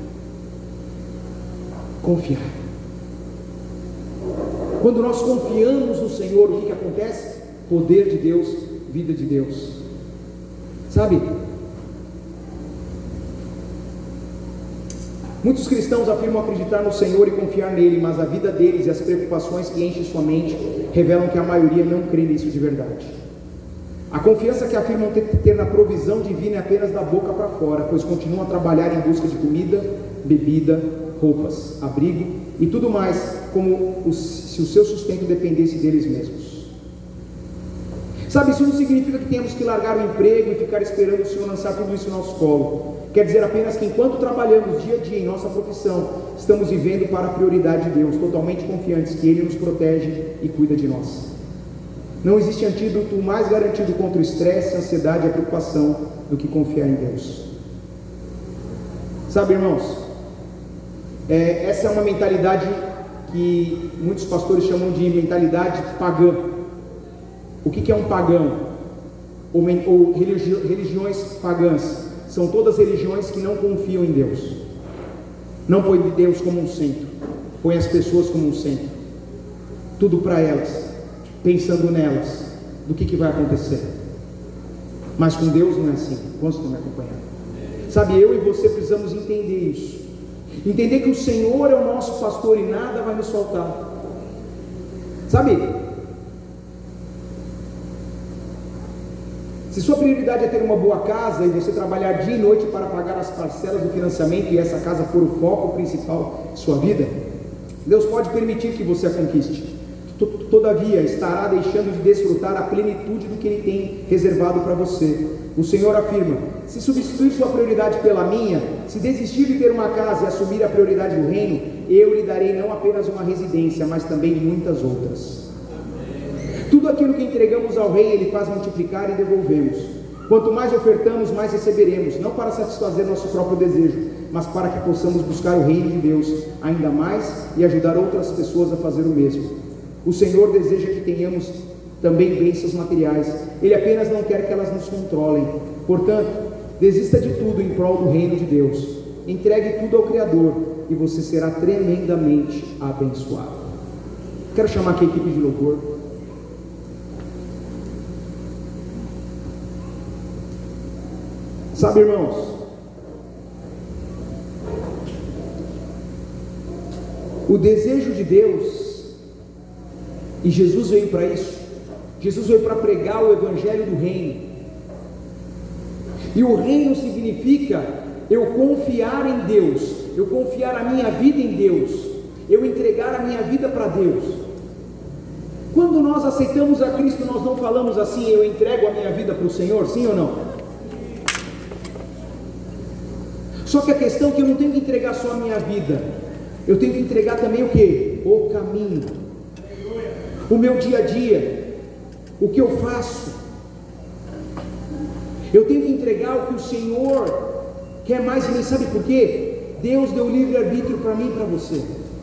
Quando nós confiamos no Senhor, o que acontece? Poder de Deus, vida de Deus. Sabe? Muitos cristãos afirmam acreditar no Senhor e confiar nele, mas a vida deles e as preocupações que enchem sua mente revelam que a maioria não crê nisso de verdade. A confiança que afirmam ter na provisão divina é apenas da boca para fora, pois continuam a trabalhar em busca de comida, bebida, roupas, abrigo e tudo mais, como se o seu sustento dependesse deles mesmos. Sabe, isso não significa que temos que largar o emprego e ficar esperando o Senhor lançar tudo isso no nosso colo. Quer dizer apenas que enquanto trabalhamos dia a dia em nossa profissão, estamos vivendo para a prioridade de Deus, totalmente confiantes que Ele nos protege e cuida de nós. Não existe antídoto mais garantido contra o estresse, a ansiedade e a preocupação do que confiar em Deus. Sabe, irmãos, essa é uma mentalidade que muitos pastores chamam de mentalidade pagã. O que é um pagão? Ou religiões pagãs? São todas religiões que não confiam em Deus, não põem Deus como um centro, põem as pessoas como um centro, tudo para elas, pensando nelas, do que vai acontecer. Mas com Deus não é assim. Quantos estão me acompanhando? Sabe, eu e você precisamos entender isso, entender que o Senhor é o nosso pastor e nada vai nos faltar. Sabe, se sua prioridade é ter uma boa casa e você trabalhar dia e noite para pagar as parcelas do financiamento e essa casa for o foco principal de sua vida, Deus pode permitir que você a conquiste. Todavia estará deixando de desfrutar a plenitude do que Ele tem reservado para você. O Senhor afirma: se substituir sua prioridade pela minha, se desistir de ter uma casa e assumir a prioridade do reino, eu lhe darei não apenas uma residência, mas também muitas outras. Tudo aquilo que entregamos ao rei, Ele faz multiplicar e devolvemos. Quanto mais ofertamos, mais receberemos, não para satisfazer nosso próprio desejo, mas para que possamos buscar o reino de Deus ainda mais e ajudar outras pessoas a fazer o mesmo. O Senhor deseja que tenhamos também bênçãos materiais, Ele apenas não quer que elas nos controlem. Portanto, desista de tudo em prol do reino de Deus, entregue tudo ao Criador e você será tremendamente abençoado. Quero chamar aqui a equipe de louvor. Sabe, irmãos, o desejo de Deus, e Jesus veio para isso, Jesus veio para pregar o evangelho do reino, e o reino significa eu confiar em Deus, eu confiar a minha vida em Deus, eu entregar a minha vida para Deus. Quando nós aceitamos a Cristo, nós não falamos assim, eu entrego a minha vida para o Senhor, sim ou não? Só que a questão é que eu não tenho que entregar só a minha vida, eu tenho que entregar também o que? O caminho, o meu dia a dia, o que eu faço. Eu tenho que entregar o que o Senhor quer mais de mim. Sabe por quê? Deus deu livre-arbítrio para mim e para você.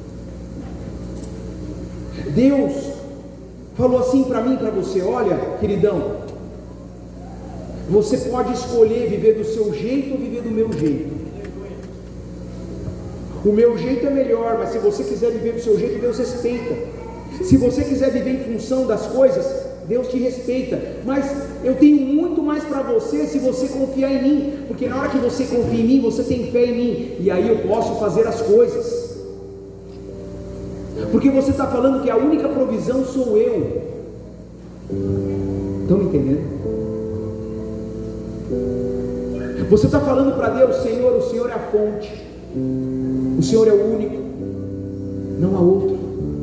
Deus falou assim para mim e para você: olha, queridão, você pode escolher viver do seu jeito ou viver do meu jeito. O meu jeito é melhor, mas se você quiser viver do seu jeito, Deus respeita. Se você quiser viver em função das coisas, Deus te respeita. Mas eu tenho muito mais para você se você confiar em mim, porque na hora que você confia em mim, você tem fé em mim, e aí eu posso fazer as coisas. Porque você está falando que a única provisão sou eu. Estão me entendendo? Você está falando para Deus: Senhor, o Senhor é a fonte, o Senhor é o único, não há outro.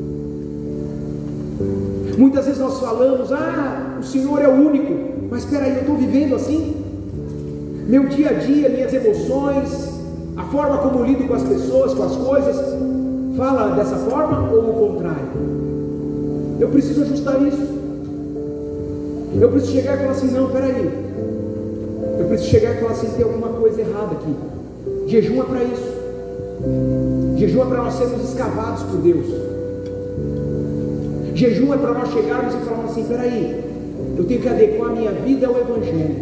Muitas vezes nós falamos: o Senhor é o único, mas espera aí, eu estou vivendo assim? Meu dia a dia, minhas emoções, a forma como eu lido com as pessoas, com as coisas, fala dessa forma ou o contrário? Eu preciso ajustar isso. Eu preciso chegar e falar assim: não, espera aí. Eu preciso chegar e falar assim: tem alguma coisa errada aqui. Jejum é para isso. Jejum é para nós sermos escavados por Deus. Jejum é para nós chegarmos e falarmos assim: espera aí, eu tenho que adequar a minha vida ao Evangelho,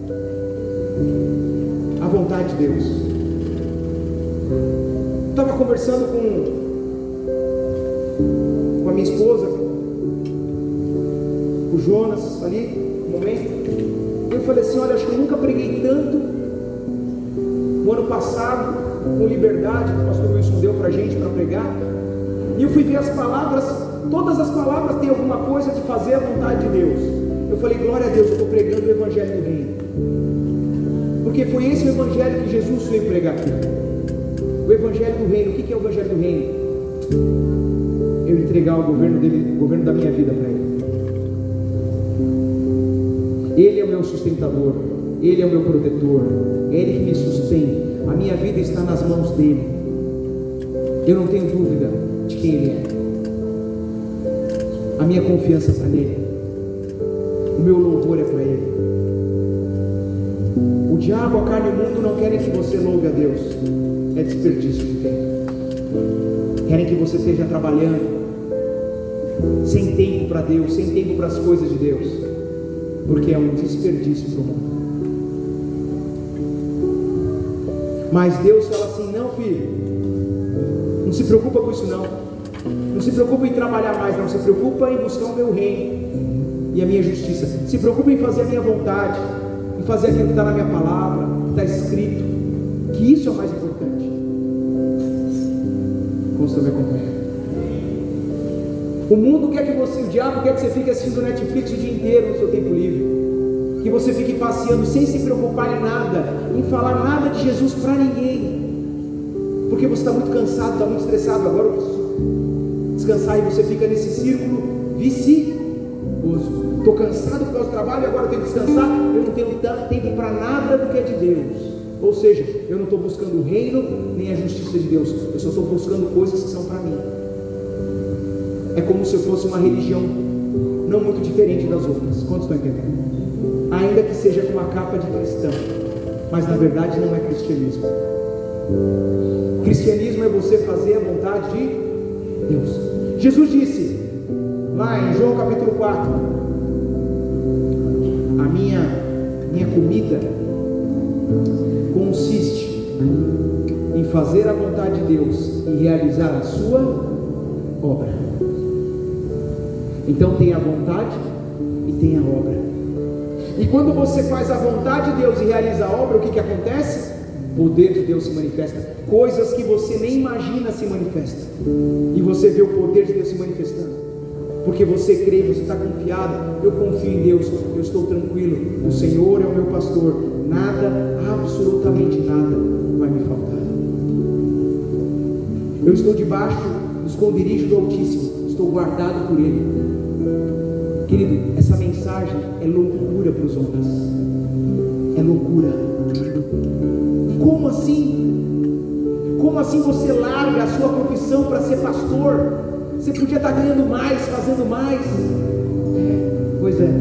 à vontade de Deus. Eu estava conversando com a minha esposa, o Jonas ali, no momento. Eu falei assim: olha, acho que eu nunca preguei tanto no ano passado, com liberdade, que o pastor Wilson deu para a gente para pregar. E eu fui ver as palavras, todas as palavras têm alguma coisa de fazer a vontade de Deus. Eu falei: glória a Deus, eu estou pregando o Evangelho do Reino, porque foi esse o Evangelho que Jesus veio pregar aqui. O Evangelho do Reino. O que é o Evangelho do Reino? Eu entregar o governo da minha vida para Ele. Ele é o meu sustentador, Ele é o meu protetor, é Ele que me sustém. A minha vida está nas mãos dEle. Eu não tenho dúvida de quem Ele é. A minha confiança está nele. O meu louvor é para Ele. O diabo, a carne e o mundo não querem que você louve a Deus. É desperdício de tempo. Querem que você esteja trabalhando sem tempo para Deus, sem tempo para as coisas de Deus, porque é um desperdício para o mundo. Mas Deus fala assim: não, filho, não se preocupa com isso não. Não se preocupa em trabalhar mais, não. Se preocupa em buscar o meu reino e a minha justiça. Se preocupa em fazer a minha vontade, em fazer aquilo que está na minha palavra, que está escrito, que isso é o mais importante. Como você me acompanha? O mundo quer que você, o diabo quer que você fique assistindo Netflix o dia inteiro no seu tempo livre, que você fique passeando sem se preocupar em nada, em falar nada de Jesus para ninguém, porque você está muito cansado, está muito estressado. Agora eu preciso descansar, e você fica nesse círculo vicioso. Estou cansado por causa do trabalho, agora eu tenho que descansar. Eu não tenho tempo para nada do que é de Deus. Ou seja, eu não estou buscando o reino nem a justiça de Deus, eu só estou buscando coisas que são para mim. É como se eu fosse uma religião não muito diferente das outras. Quantos estão entendendo? Ainda que seja com uma capa de cristão, mas na verdade não é cristianismo. Cristianismo é você fazer a vontade de Deus. Jesus disse lá em João capítulo 4: a minha comida consiste em fazer a vontade de Deus e realizar a sua obra. Então tem a vontade e tem a obra. E quando você faz a vontade de Deus e realiza a obra, o que acontece? O poder de Deus se manifesta. Coisas que você nem imagina se manifestam. E você vê o poder de Deus se manifestando. Porque você crê, você está confiado. Eu confio em Deus, eu estou tranquilo. O Senhor é o meu pastor. Nada, absolutamente nada vai me faltar. Eu estou debaixo do esconderijo do Altíssimo. Estou guardado por Ele. Querido, essa mensagem é loucura para os homens. É loucura. Como assim? Como assim você larga a sua profissão para ser pastor? Você podia estar ganhando mais, fazendo mais. Pois é.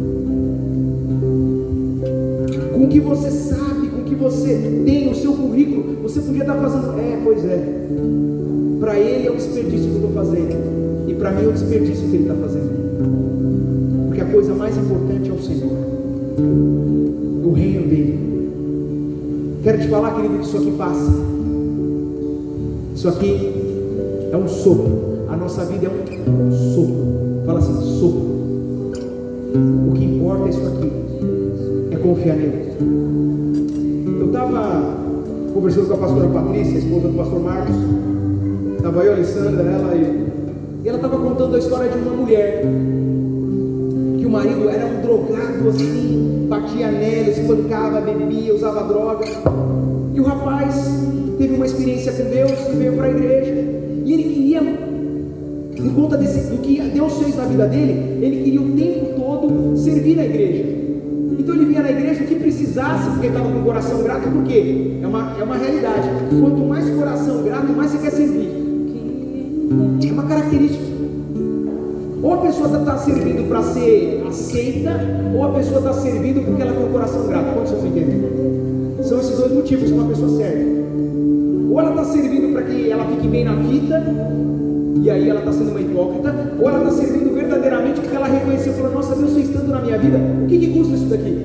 Com o que você sabe, com o que você tem, o seu currículo, você podia estar fazendo. Pois é. Para ele é o desperdício que eu estou fazendo. E para mim é o desperdício que ele está fazendo. Porque a coisa mais importante é o Senhor, o reino dele. Quero te falar, querido, que isso aqui passa. Isso aqui é um sopro. A nossa vida é um sopro. Fala assim, sopro. O que importa é isso aqui. É confiar nele. Eu estava conversando com a pastora Patrícia, a esposa do pastor Marcos. Estava eu, a Alessandra, ela e ela estava contando a história de uma mulher que o marido era um drogado assim, batia nela, espancava, bebia, usava droga. E o rapaz teve uma experiência com Deus e veio para a igreja. E ele queria, por conta do que Deus fez na vida dele, ele queria o tempo todo servir na igreja. Então ele vinha na igreja o que precisasse, porque estava com o coração grato, porque é uma realidade. Quanto mais coração grato, mais você quer servir. É uma característica. Ou a pessoa está servindo para ser aceita, ou a pessoa está servindo porque ela tem o coração grato. Quantos vocês entendem? São esses dois motivos que uma pessoa serve. Ou ela está servindo para que ela fique bem na vida, e aí ela está sendo uma hipócrita, ou ela está servindo verdadeiramente porque ela reconheceu e falou: nossa, Deus fez tanto na minha vida, o que custa isso daqui?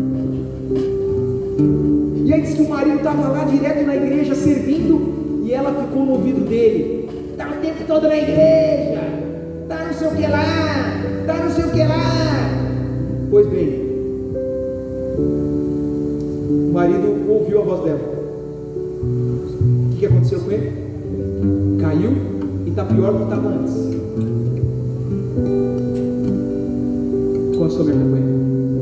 E aí diz que o marido estava lá direto na igreja servindo, e ela ficou no ouvido dele: está o tempo todo na igreja, está não sei o que lá, está não sei o que lá. Pois bem, o marido ouviu a voz dela. O que aconteceu com ele? Caiu e está pior do que estava antes. Quantos estão me acompanhando?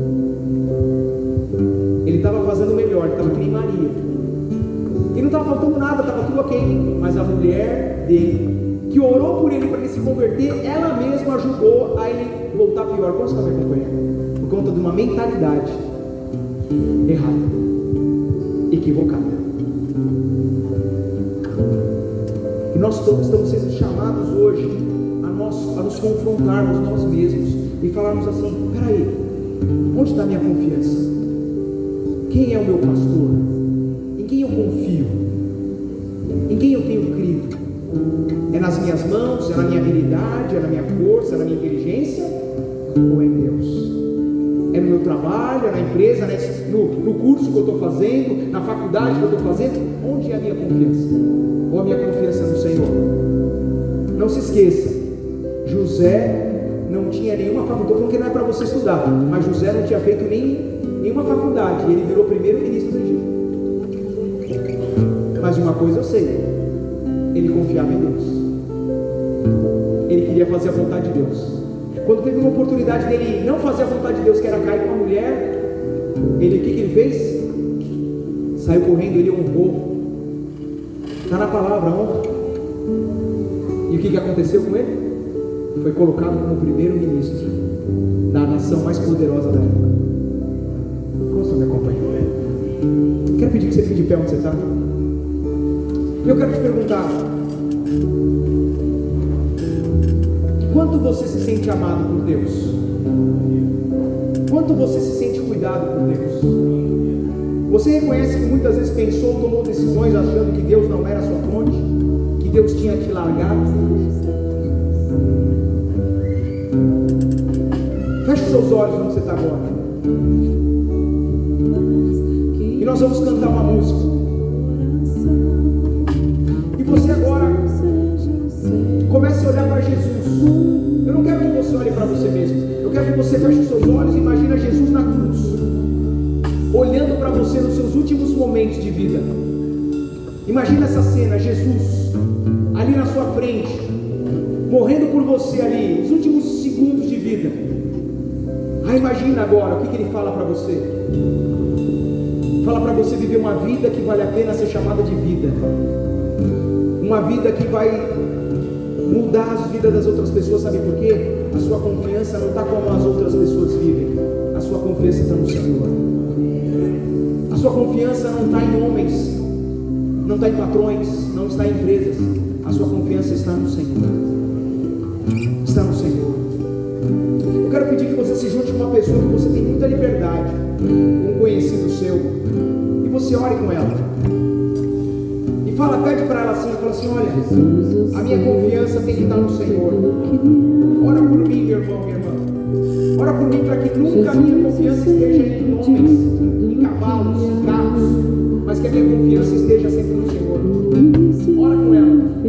Ele estava fazendo o melhor, ele estava que nem Maria. E não estava faltando nada, estava tudo ok. Mas a mulher dele, que orou por ele para ele se converter, ela mesma ajudou a ele voltar pior. Quantos estão me acompanhando? Por conta de uma mentalidade errada, equivocada. E nós estamos sendo chamados hoje a nos confrontarmos nós mesmos e falarmos assim: peraí, onde está a minha confiança? Quem é o meu pastor? Em quem eu confio? Em quem eu tenho crido? É nas minhas mãos? É na minha habilidade? É na minha força? É na minha inteligência? Ou é em Deus? É no meu trabalho? É na empresa? No curso que eu estou fazendo? Na faculdade que eu estou fazendo? Onde é a minha confiança? Ou a minha confiança no Senhor? Não se esqueça, José não tinha nenhuma faculdade. Estou falando que não é para você estudar, mas José não tinha feito nenhuma faculdade, e ele virou primeiro-ministro do Egito. Mas uma coisa eu sei: ele confiava em Deus, ele queria fazer a vontade de Deus. Quando teve uma oportunidade dele não fazer a vontade de Deus, que era cair com a mulher, o que ele fez? Saiu correndo, ele honrou. Está na palavra, honra. E o que aconteceu com ele? Foi colocado como primeiro-ministro da nação mais poderosa da época. Como você me acompanhou? Quero pedir que você fique de pé onde você está. Eu quero te perguntar: quanto você se sente amado por Deus? Quanto você se sente cuidado por Deus? Você reconhece que muitas vezes pensou, tomou decisões achando que Deus não era a sua fonte, que Deus tinha te largado? Feche os seus olhos onde você está agora. E nós vamos cantar uma música. E você agora comece a olhar para Jesus. Eu não quero que você olhe para você mesmo. Eu quero que você feche os seus olhos e imagine Jesus na cruz, olhando para você nos seus últimos momentos de vida. Imagina essa cena, Jesus ali na sua frente, morrendo por você ali, os últimos segundos de vida. Imagina agora o que ele fala para você. Fala para você viver uma vida que vale a pena ser chamada de vida, uma vida que vai mudar as vidas das outras pessoas. Sabe por quê? A sua confiança não está como as outras pessoas vivem, a sua confiança está no Senhor. A sua confiança não está em homens, não está em patrões, não está em empresas. A sua confiança está no Senhor. Está no Senhor. Eu quero pedir que você se junte com uma pessoa que você tem muita liberdade, um conhecido seu, e você ore com ela. E pede para ela assim, fala assim: olha, a minha confiança tem que estar no Senhor. Ora por mim, meu irmão, minha irmã. Ora por mim para que nunca a minha confiança esteja em homens, em cavalos, em carros, mas que a minha confiança esteja sempre no Senhor. Ora com ela.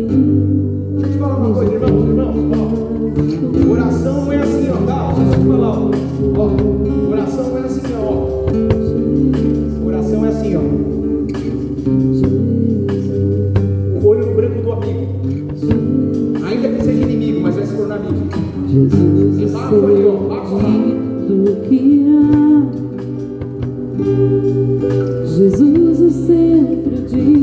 é assim, ó, tá? Deixa eu te falar, ó. Oração não é assim, ó. Oração é assim, ó. O olho no branco do amigo. Ainda que seja inimigo, mas vai se tornar amigo. E marca ali, ó. Marca lá. Jesus, o centro de